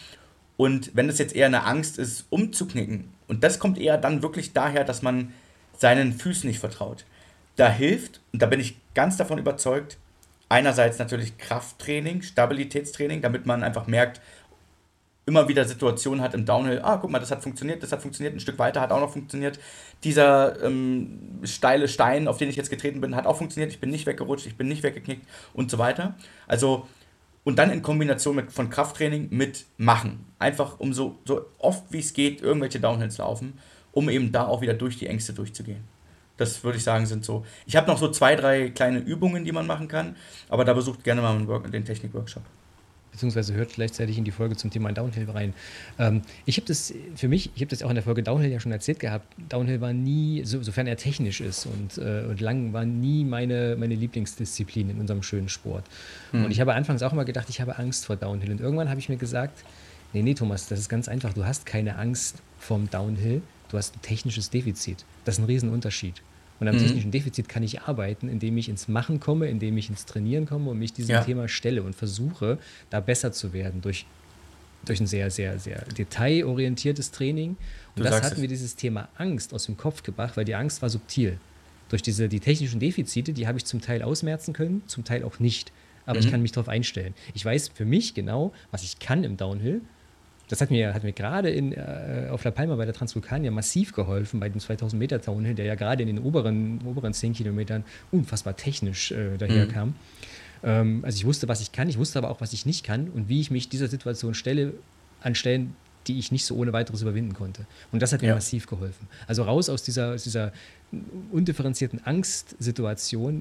Und wenn es jetzt eher eine Angst ist, umzuknicken, und das kommt eher dann wirklich daher, dass man seinen Füßen nicht vertraut. Da hilft, und da bin ich ganz davon überzeugt, einerseits natürlich Krafttraining, Stabilitätstraining, damit man einfach merkt, immer wieder Situationen hat im Downhill, guck mal, das hat funktioniert, ein Stück weiter hat auch noch funktioniert. Dieser steile Stein, auf den ich jetzt getreten bin, hat auch funktioniert, ich bin nicht weggerutscht, ich bin nicht weggeknickt und so weiter. Also, und dann in Kombination von Krafttraining mit Machen. Einfach um so oft wie es geht irgendwelche Downhills laufen, um eben da auch wieder durch die Ängste durchzugehen. Das würde ich sagen, sind so. Ich habe noch so 2, 3 kleine Übungen, die man machen kann, aber da besucht gerne mal den Technik-Workshop. Beziehungsweise hört gleichzeitig in die Folge zum Thema Downhill rein. Ich habe das auch in der Folge Downhill ja schon erzählt gehabt. Downhill war nie, sofern er technisch ist und lang, war nie meine Lieblingsdisziplin in unserem schönen Sport. Und ich habe anfangs auch immer gedacht, ich habe Angst vor Downhill. Und irgendwann habe ich mir gesagt, nee, Thomas, das ist ganz einfach. Du hast keine Angst vorm Downhill, du hast ein technisches Defizit. Das ist ein Riesenunterschied. Und am technischen Defizit kann ich arbeiten, indem ich ins Machen komme, indem ich ins Trainieren komme und mich diesem Thema stelle und versuche, da besser zu werden durch ein sehr, sehr, sehr detailorientiertes Training. Und das hat mir dieses Thema Angst aus dem Kopf gebracht, weil die Angst war subtil. Durch die technischen Defizite, die habe ich zum Teil ausmerzen können, zum Teil auch nicht. Aber ich kann mich darauf einstellen. Ich weiß für mich genau, was ich kann im Downhill. Das hat mir gerade auf La Palma bei der Transvulkania massiv geholfen, bei dem 2000 Meter Downhill, der ja gerade in den oberen 10 Kilometern unfassbar technisch daherkam. Also ich wusste, was ich kann, ich wusste aber auch, was ich nicht kann und wie ich mich dieser Situation an Stellen, die ich nicht so ohne weiteres überwinden konnte. Und das hat mir massiv geholfen. Also raus aus dieser undifferenzierten Angstsituation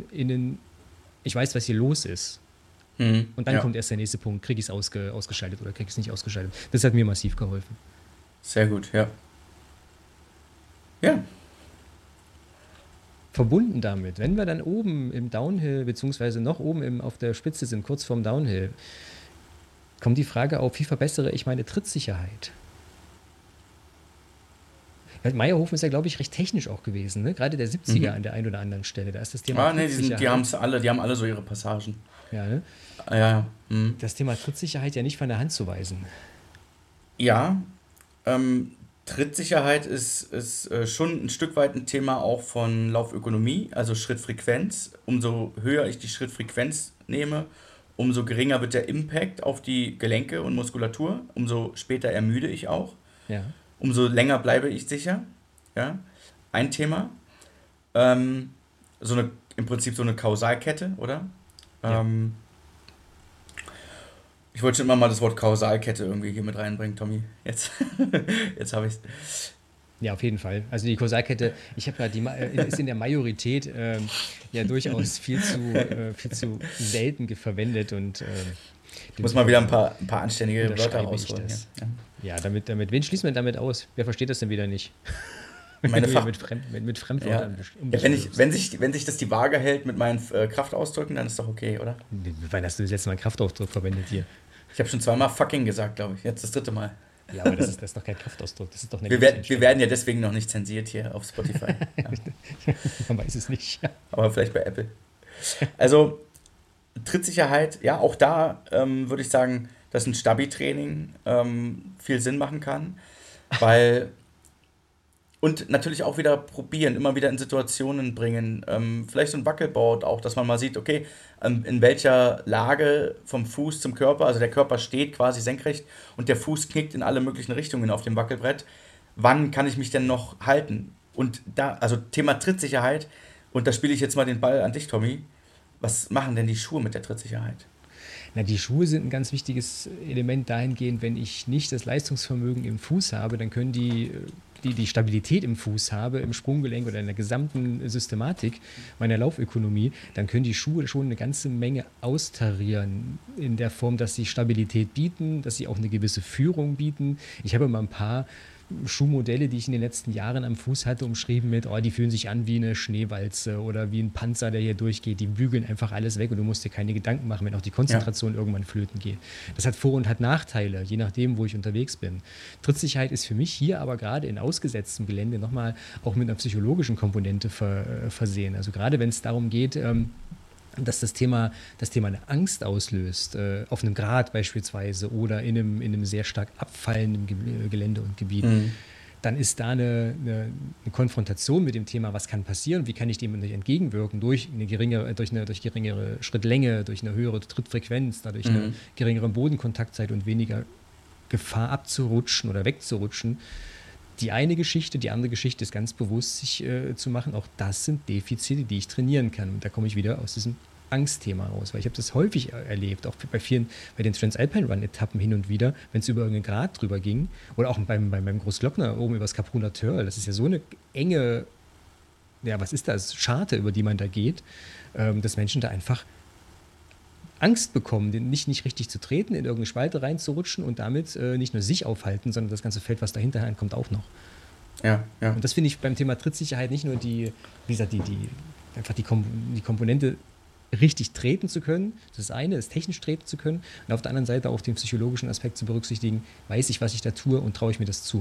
ich weiß, was hier los ist. Und dann kommt erst der nächste Punkt, kriege ich es ausgeschaltet oder kriege ich es nicht ausgeschaltet. Das hat mir massiv geholfen. Sehr gut, ja. Ja. Verbunden damit, wenn wir dann oben im Downhill, beziehungsweise noch oben auf der Spitze sind, kurz vorm Downhill, kommt die Frage auf, wie verbessere ich meine Trittsicherheit? Meierhofen ist ja, glaube ich, recht technisch auch gewesen, ne? Gerade der 70er an der einen oder anderen Stelle. Da ist das Thema Trittsicherheit. Die haben alle so ihre Passagen. Ja, ne? Ja. Das Thema Trittsicherheit ja nicht von der Hand zu weisen. Ja, Trittsicherheit ist schon ein Stück weit ein Thema auch von Laufökonomie, also Schrittfrequenz. Umso höher ich die Schrittfrequenz nehme, umso geringer wird der Impact auf die Gelenke und Muskulatur, umso später ermüde ich auch. Ja. Umso länger bleibe ich sicher. Ja? Ein Thema. Im Prinzip so eine Kausalkette, oder? Ja. Ich wollte schon immer mal das Wort Kausalkette irgendwie hier mit reinbringen, Tommy. Jetzt habe ich es. Ja, auf jeden Fall. Also die Kausalkette, ich habe gerade ist in der Majorität ja durchaus viel zu selten verwendet und muss mal wieder ein paar anständige Wörter rausholen. Ja, damit wen schließt man damit aus? Wer versteht das denn wieder nicht? Meine mit Fremdwörtern. Ja, wenn sich das die Waage hält mit meinen Kraftausdrücken, dann ist doch okay, oder? Wann hast du das letzte Mal einen Kraftausdruck verwendet hier? Ich habe schon 2-mal fucking gesagt, glaube ich. Jetzt das 3. Mal. Ja, aber das ist doch kein Kraftausdruck. Das ist doch eine wir werden ja deswegen noch nicht zensiert hier auf Spotify. Ja. Man weiß es nicht. Aber vielleicht bei Apple. Also Trittsicherheit, ja, auch da würde ich sagen, dass ein Stabi-Training viel Sinn machen kann, weil und natürlich auch wieder probieren, immer wieder in Situationen bringen, vielleicht so ein Wackelboard auch, dass man mal sieht, okay, in welcher Lage vom Fuß zum Körper, also der Körper steht quasi senkrecht und der Fuß knickt in alle möglichen Richtungen auf dem Wackelbrett, wann kann ich mich denn noch halten? Und da, also Thema Trittsicherheit, und da spiele ich jetzt mal den Ball an dich, Tommy, was machen denn die Schuhe mit der Trittsicherheit? Na, die Schuhe sind ein ganz wichtiges Element dahingehend, wenn ich nicht das Leistungsvermögen im Fuß habe, dann können die Stabilität im Fuß habe, im Sprunggelenk oder in der gesamten Systematik meiner Laufökonomie, dann können die Schuhe schon eine ganze Menge austarieren in der Form, dass sie Stabilität bieten, dass sie auch eine gewisse Führung bieten. Ich habe mal ein paar Schuhmodelle, die ich in den letzten Jahren am Fuß hatte, umschrieben mit, die fühlen sich an wie eine Schneewalze oder wie ein Panzer, der hier durchgeht. Die bügeln einfach alles weg und du musst dir keine Gedanken machen, wenn auch die Konzentration irgendwann flöten geht. Das hat Vor- und hat Nachteile, je nachdem, wo ich unterwegs bin. Trittsicherheit ist für mich hier aber gerade in ausgesetztem Gelände nochmal auch mit einer psychologischen Komponente versehen. Also gerade wenn es darum geht, dass das Thema eine Angst auslöst, auf einem Grat beispielsweise oder in einem sehr stark abfallenden Gelände und Gebiet, dann ist da eine Konfrontation mit dem Thema, was kann passieren, wie kann ich dem entgegenwirken, durch geringere Schrittlänge, durch eine höhere Trittfrequenz, dadurch eine geringere Bodenkontaktzeit und weniger Gefahr abzurutschen oder wegzurutschen. Die eine Geschichte, die andere Geschichte ist ganz bewusst sich zu machen, auch das sind Defizite, die ich trainieren kann. Und da komme ich wieder aus diesem Angstthema raus, weil ich habe das häufig erlebt, auch bei den Transalpine Run-Etappen hin und wieder, wenn es über irgendeinen Grat drüber ging, oder auch beim Großglockner oben über das Kapruna Törl, das ist ja so eine enge, ja, was ist das, Scharte, über die man da geht, dass Menschen da einfach Angst bekommen, nicht richtig zu treten, in irgendeine Spalte reinzurutschen und damit nicht nur sich aufhalten, sondern das ganze Feld, was dahinter ankommt, auch noch. Ja. Und das finde ich beim Thema Trittsicherheit nicht nur die Komponente, richtig treten zu können, das eine ist technisch treten zu können und auf der anderen Seite auch den psychologischen Aspekt zu berücksichtigen, weiß ich, was ich da tue und traue ich mir das zu.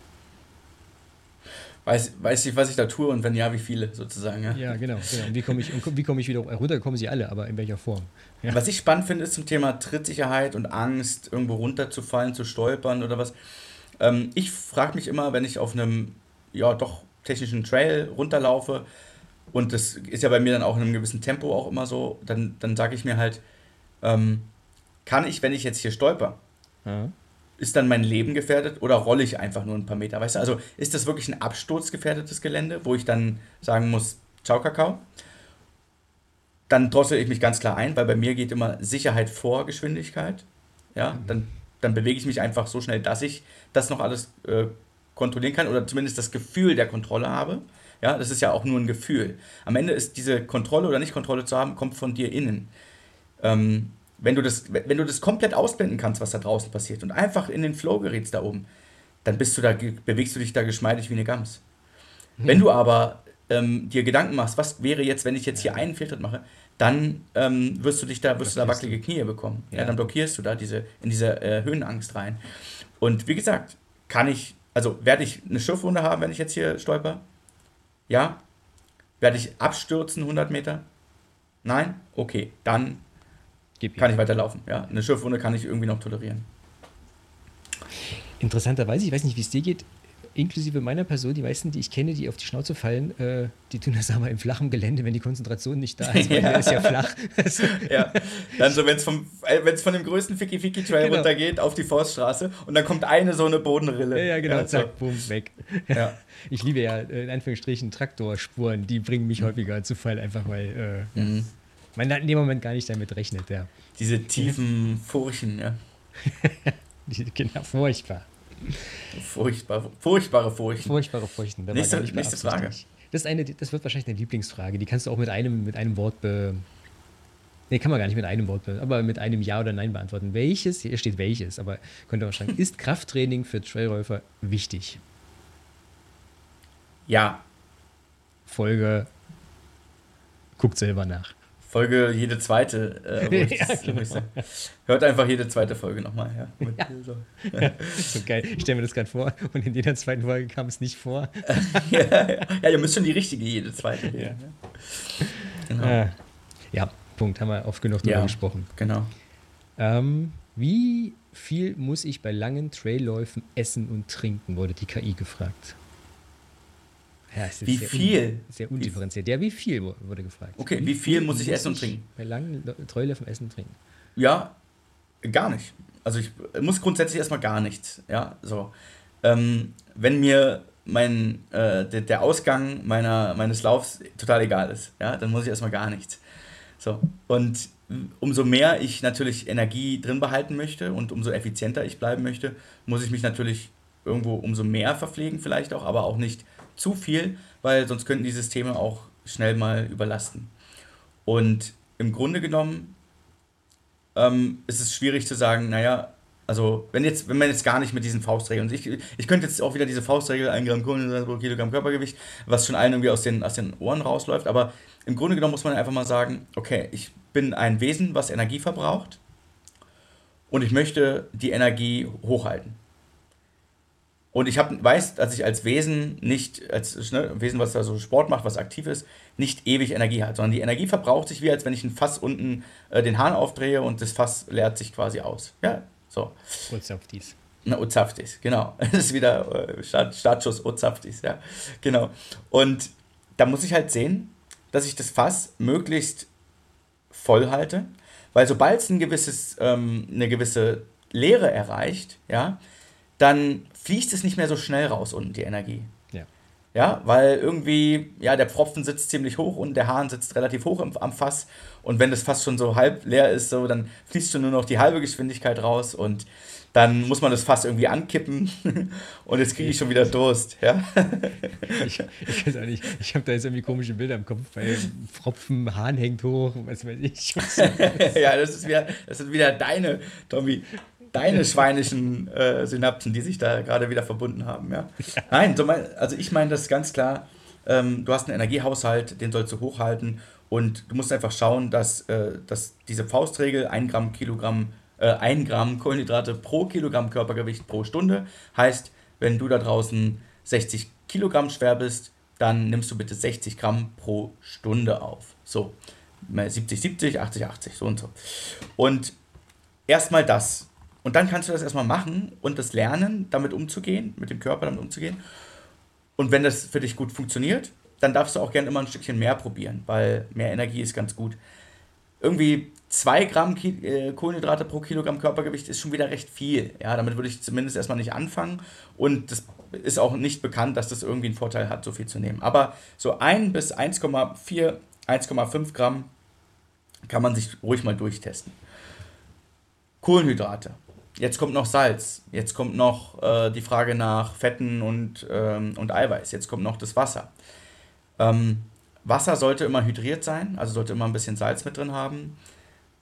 Weiß ich, was ich da tue und wenn ja, wie viele sozusagen. Ja, genau. Und wie komme ich wieder runter? Kommen sie alle, aber in welcher Form? Ja. Was ich spannend finde, ist zum Thema Trittsicherheit und Angst, irgendwo runterzufallen, zu stolpern oder was. Ich frage mich immer, wenn ich auf einem, ja doch, technischen Trail runterlaufe, und das ist ja bei mir dann auch in einem gewissen Tempo auch immer so, dann sage ich mir halt, kann ich, wenn ich jetzt hier stolper, ist dann mein Leben gefährdet oder rolle ich einfach nur ein paar Meter? Weißt du, also ist das wirklich ein absturzgefährdetes Gelände, wo ich dann sagen muss, ciao Kakao? Dann drossel ich mich ganz klar ein, weil bei mir geht immer Sicherheit vor Geschwindigkeit. Ja, dann bewege ich mich einfach so schnell, dass ich das noch alles kontrollieren kann oder zumindest das Gefühl der Kontrolle habe. Ja, das ist ja auch nur ein Gefühl. Am Ende ist diese Kontrolle oder nicht Kontrolle zu haben, kommt von dir innen. Wenn du das komplett ausblenden kannst, was da draußen passiert und einfach in den Flow gerätst da oben, dann bewegst du dich da geschmeidig wie eine Gams. Wenn du aber dir Gedanken machst, was wäre jetzt, wenn ich jetzt hier einen Fehltritt mache, dann wirst du da wackelige Knie bekommen. Ja, dann blockierst du da in diese Höhenangst rein. Und wie gesagt, werde ich eine Schürfwunde haben, wenn ich jetzt hier stolper? Ja. Werde ich abstürzen 100 Meter? Nein? Okay, dann kann ich weiterlaufen. Ja, eine Schürfwunde kann ich irgendwie noch tolerieren. Interessanterweise, ich weiß nicht, wie es dir geht, inklusive meiner Person, die meisten, die ich kenne, die auf die Schnauze fallen, die tun das aber im flachen Gelände, wenn die Konzentration nicht da ist, weil der ist ja flach. Ja, dann so, wenn es von dem größten Ficky-Ficky-Trail runtergeht auf die Forststraße und dann kommt so eine Bodenrille. Ja, genau, zack, bumm, weg. Ja. Ich liebe ja, in Anführungsstrichen, Traktorspuren, die bringen mich häufiger zu Fall, einfach weil man in dem Moment gar nicht damit rechnet, ja. Diese tiefen Furchen, ja. Genau, furchtbar. Furchtbare Furchen. Furchtbare Furchen. Nächste Frage. Das wird wahrscheinlich eine Lieblingsfrage. Die kannst du auch mit einem Wort kann man gar nicht mit einem Wort, aber mit einem Ja oder Nein beantworten. Hier steht welches, aber könnte man sagen, ist Krafttraining für Trailläufer wichtig? Ja. Folge, guckt selber nach. Folge jede zweite. Genau. Hört einfach jede zweite Folge nochmal her. Ja. So geil. Ich stelle mir das gerade vor und in jeder zweiten Folge kam es nicht vor. Ja, ihr müsst schon die richtige jede zweite reden. Ja. Genau. Punkt. Haben wir oft genug drüber gesprochen. Genau. Wie viel muss ich bei langen Trailläufen essen und trinken, wurde die KI gefragt. Ja, wie viel? Sehr undifferenziert. Ja, wie viel wurde gefragt. Okay, wie viel muss ich essen und trinken? Bei langen Trailläufen essen und trinken. Ja, gar nicht. Also ich muss grundsätzlich erstmal gar nichts. Ja, so. Wenn mir der Ausgang meines Laufs total egal ist, ja, dann muss ich erstmal gar nichts. So. Und umso mehr ich natürlich Energie drin behalten möchte und umso effizienter ich bleiben möchte, muss ich mich natürlich irgendwo umso mehr verpflegen vielleicht auch, aber auch nicht zu viel, weil sonst könnten die Systeme auch schnell mal überlasten. Und im Grunde genommen ist es schwierig zu sagen, naja, also wenn man jetzt gar nicht mit diesen Faustregeln, und ich könnte jetzt auch wieder diese Faustregel, 1 Gramm Kohlenhydrate pro Kilogramm Körpergewicht, was schon allen irgendwie aus den Ohren rausläuft, aber im Grunde genommen muss man einfach mal sagen, okay, ich bin ein Wesen, was Energie verbraucht und ich möchte die Energie hochhalten. Und ich weiß, dass ich als Wesen nicht, als Wesen, was da so Sport macht, was aktiv ist, nicht ewig Energie hat, sondern die Energie verbraucht sich wie, als wenn ich ein Fass unten den Hahn aufdrehe und das Fass leert sich quasi aus. Ja, so. Ozaftis. Ozaftis, genau. Das ist wieder Startschuss Ozaftis, ja, genau. Und da muss ich halt sehen, dass ich das Fass möglichst voll halte, weil sobald es eine gewisse Leere erreicht, ja, dann fließt es nicht mehr so schnell raus unten, die Energie. Ja. Ja, weil irgendwie, ja, der Pfropfen sitzt ziemlich hoch und der Hahn sitzt relativ hoch am Fass. Und wenn das Fass schon so halb leer ist, so, dann fließt schon nur noch die halbe Geschwindigkeit raus und dann muss man das Fass irgendwie ankippen und jetzt kriege ich schon wieder Durst. Ja? Ich weiß auch nicht, ich habe da jetzt irgendwie komische Bilder im Kopf, weil Pfropfen, Hahn hängt hoch, was weiß ich. Ja, das sind wieder deine schweinischen Synapsen, die sich da gerade wieder verbunden haben. Ja? Nein, also ich meine das ganz klar, du hast einen Energiehaushalt, den sollst du hochhalten und du musst einfach schauen, dass diese Faustregel 1 Gramm Kohlenhydrate pro Kilogramm Körpergewicht pro Stunde heißt, wenn du da draußen 60 Kilogramm schwer bist, dann nimmst du bitte 60 Gramm pro Stunde auf. So, 70, 80, so und so. Und erstmal das. Und dann kannst du das erstmal machen und das lernen, damit umzugehen, mit dem Körper damit umzugehen. Und wenn das für dich gut funktioniert, dann darfst du auch gerne immer ein Stückchen mehr probieren, weil mehr Energie ist ganz gut. Irgendwie 2 Gramm Kohlenhydrate pro Kilogramm Körpergewicht ist schon wieder recht viel. Ja, damit würde ich zumindest erstmal nicht anfangen. Und das ist auch nicht bekannt, dass das irgendwie einen Vorteil hat, so viel zu nehmen. Aber so 1 bis 1,4, 1,5 Gramm kann man sich ruhig mal durchtesten. Kohlenhydrate. Jetzt kommt noch Salz. Jetzt kommt noch die Frage nach Fetten und Eiweiß. Jetzt kommt noch das Wasser. Wasser sollte immer hydriert sein, also sollte immer ein bisschen Salz mit drin haben.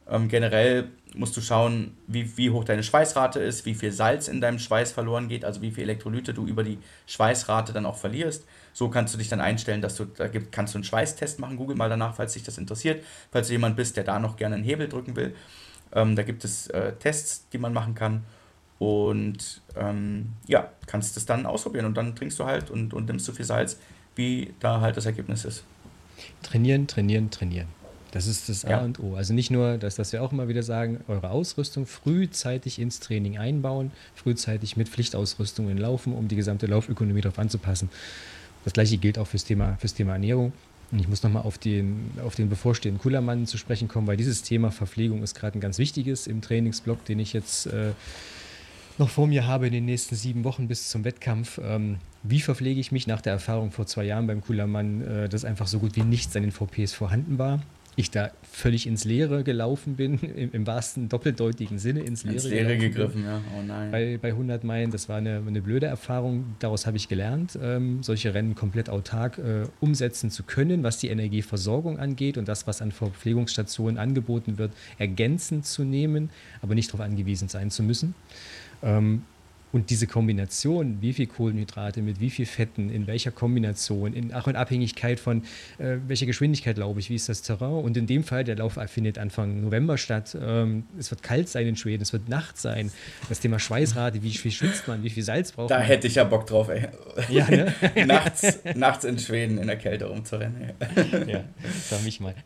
Generell musst du schauen, wie hoch deine Schweißrate ist, wie viel Salz in deinem Schweiß verloren geht, also wie viel Elektrolyte du über die Schweißrate dann auch verlierst. So kannst du dich dann einstellen, kannst du einen Schweißtest machen. Google mal danach, falls dich das interessiert. Falls du jemand bist, der da noch gerne einen Hebel drücken will. Da gibt es Tests, die man machen kann. Und kannst das dann ausprobieren. Und dann trinkst du halt und nimmst so viel Salz, wie da halt das Ergebnis ist. Trainieren, trainieren, trainieren. Das ist das A und O. Also nicht nur, dass wir auch immer wieder sagen, eure Ausrüstung frühzeitig ins Training einbauen, frühzeitig mit Pflichtausrüstung Laufen, um die gesamte Laufökonomie darauf anzupassen. Das gleiche gilt auch fürs Thema Ernährung. Und ich muss nochmal auf den bevorstehenden Kullermann zu sprechen kommen, weil dieses Thema Verpflegung ist gerade ein ganz wichtiges im Trainingsblock, den ich jetzt noch vor mir habe in den nächsten 7 Wochen bis zum Wettkampf. Wie verpflege ich mich nach der Erfahrung vor 2 Jahren beim Kullermann, dass einfach so gut wie nichts an den VPs vorhanden war? Ich da völlig ins Leere gelaufen bin, im wahrsten doppeldeutigen Sinne ins Leere gegriffen, ja, oh nein. Bei 100 Meilen, das war eine blöde Erfahrung, daraus habe ich gelernt, solche Rennen komplett autark umsetzen zu können, was die Energieversorgung angeht und das, was an Verpflegungsstationen angeboten wird, ergänzend zu nehmen, aber nicht darauf angewiesen sein zu müssen. Und diese Kombination, wie viel Kohlenhydrate mit wie viel Fetten, in welcher Kombination, auch in Abhängigkeit von welcher Geschwindigkeit laufe ich, wie ist das Terrain. Und in dem Fall, der Lauf findet Anfang November statt. Es wird kalt sein in Schweden, es wird Nacht sein. Das Thema Schweißrate, wie viel schwitzt man, wie viel Salz braucht man. Da hätte ich ja Bock drauf, ey. Ja, ne? nachts in Schweden in der Kälte rumzurennen. Ey. Ja, sag mich mal.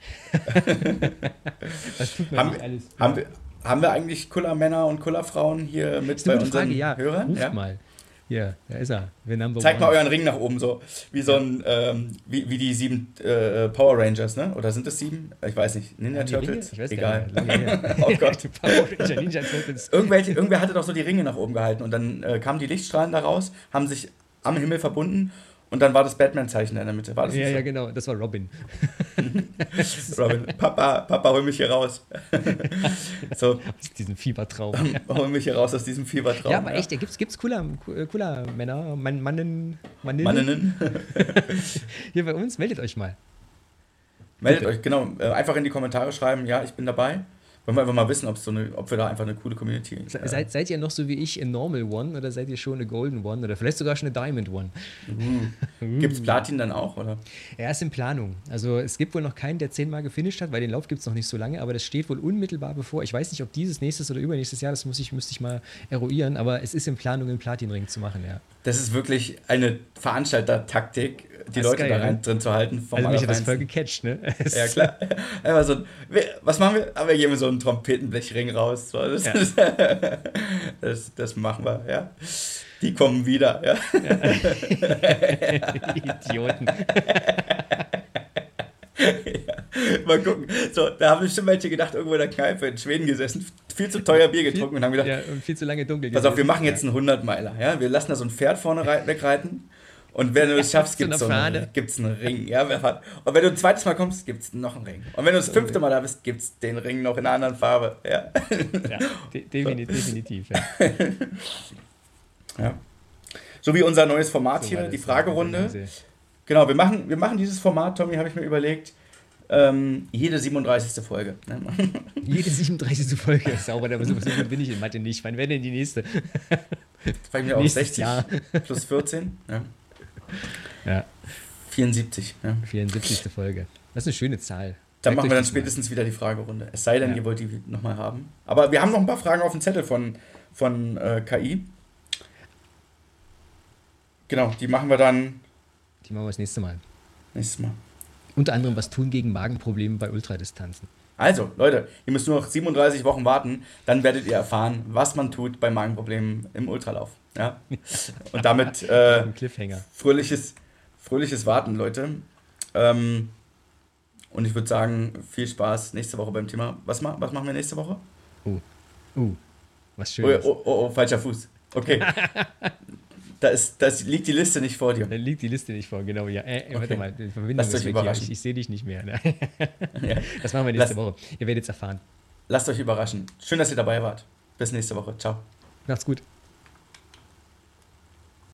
Das tut mir nicht alles. Haben wir eigentlich Kullermänner und Kullerfrauen hier mit bei unseren Hörern? Ruft mal. Hier, da ist er. Zeigt mal euren Ring nach oben, so wie so ein, wie die 7 Power Rangers, ne? Oder sind es 7? Ich weiß nicht. Ninja Turtles? Ich weiß Egal. Gar nicht. Oh Gott. Power Ranger, Ninja Turtles. Irgendwer hatte doch so die Ringe nach oben gehalten und dann kamen die Lichtstrahlen da raus, haben sich am Himmel verbunden. Und dann war das Batman-Zeichen in der Mitte. War das ja, so? Ja, genau. Das war Robin. Robin, Papa, hol mich hier raus. So. Aus diesem Fiebertraum. Hol mich hier raus aus diesem Fiebertraum. Ja, aber echt, gibt's cooler Männer, Manninnen. Hier bei uns, meldet euch mal. Meldet euch, genau. Einfach in die Kommentare schreiben, ja, ich bin dabei. Wollen wir einfach mal wissen, ob wir da einfach eine coole Community haben. Seid ihr noch so wie ich in Normal One oder seid ihr schon eine Golden One oder vielleicht sogar schon eine Diamond One? Gibt es Platin dann auch, oder? Er ist in Planung. Also es gibt wohl noch keinen, der 10-mal gefinisht hat, weil den Lauf gibt es noch nicht so lange, aber das steht wohl unmittelbar bevor. Ich weiß nicht, ob nächstes oder übernächstes Jahr, das müsste ich mal eruieren, aber es ist in Planung, einen Platinring zu machen, ja. Das ist wirklich eine Veranstaltertaktik, die Leute da rein drin zu halten. Also mich hat das voll gecatcht, ne? Ja, klar. Einfach so, was machen wir? Aber wir geben so einen Trompetenblechring raus. So, das machen wir, ja. Die kommen wieder, ja. Idioten. Ja. Mal gucken. So, da haben bestimmt welche gedacht, irgendwo in der Kneipe in Schweden gesessen, viel zu teuer Bier getrunken und haben gedacht, ja, und viel zu lange dunkel. Pass auf, wir machen jetzt einen 100-Meiler. Ja? Wir lassen da so ein Pferd vorne wegreiten und wenn du es schaffst, gibt es einen Ring. Ja? Und wenn du ein zweites Mal kommst, gibt es noch einen Ring. Und wenn du das 5. Mal da bist, gibt es den Ring noch in einer anderen Farbe. Ja, ja definitiv. Ja. Ja. So wie unser neues Format hier, die Fragerunde. Genau, wir machen dieses Format, Tommy, habe ich mir überlegt, jede 37. Folge. Jede 37. Folge. Sauber, aber so gut bin ich in Mathe nicht. Wann wäre denn die nächste? Fangen wir auf 60 Jahr. Plus 14. Ja. 74. Ja. 74. Folge. Das ist eine schöne Zahl. Dann machen wir dann spätestens wieder die Fragerunde. Es sei denn, ihr wollt die nochmal haben. Aber wir haben noch ein paar Fragen auf dem Zettel von KI. Genau, die machen wir dann. Die machen wir das nächste Mal. Nächstes Mal. Unter anderem was tun gegen Magenprobleme bei Ultradistanzen. Also, Leute, ihr müsst nur noch 37 Wochen warten, dann werdet ihr erfahren, was man tut bei Magenproblemen im Ultralauf. Ja? Und damit Cliffhanger. fröhliches Warten, Leute. Und ich würde sagen, viel Spaß nächste Woche beim Thema. Was machen wir nächste Woche? Was Schönes. Oh, falscher Fuß. Okay. Das liegt die Liste nicht vor dir. Da liegt die Liste nicht vor, genau. Ja. Okay. Warte mal, die Verbindung Lasst euch weg überraschen. Ich sehe dich nicht mehr. Ne? Ja. Das machen wir nächste Woche. Ihr werdet es erfahren. Lasst euch überraschen. Schön, dass ihr dabei wart. Bis nächste Woche. Ciao. Macht's gut.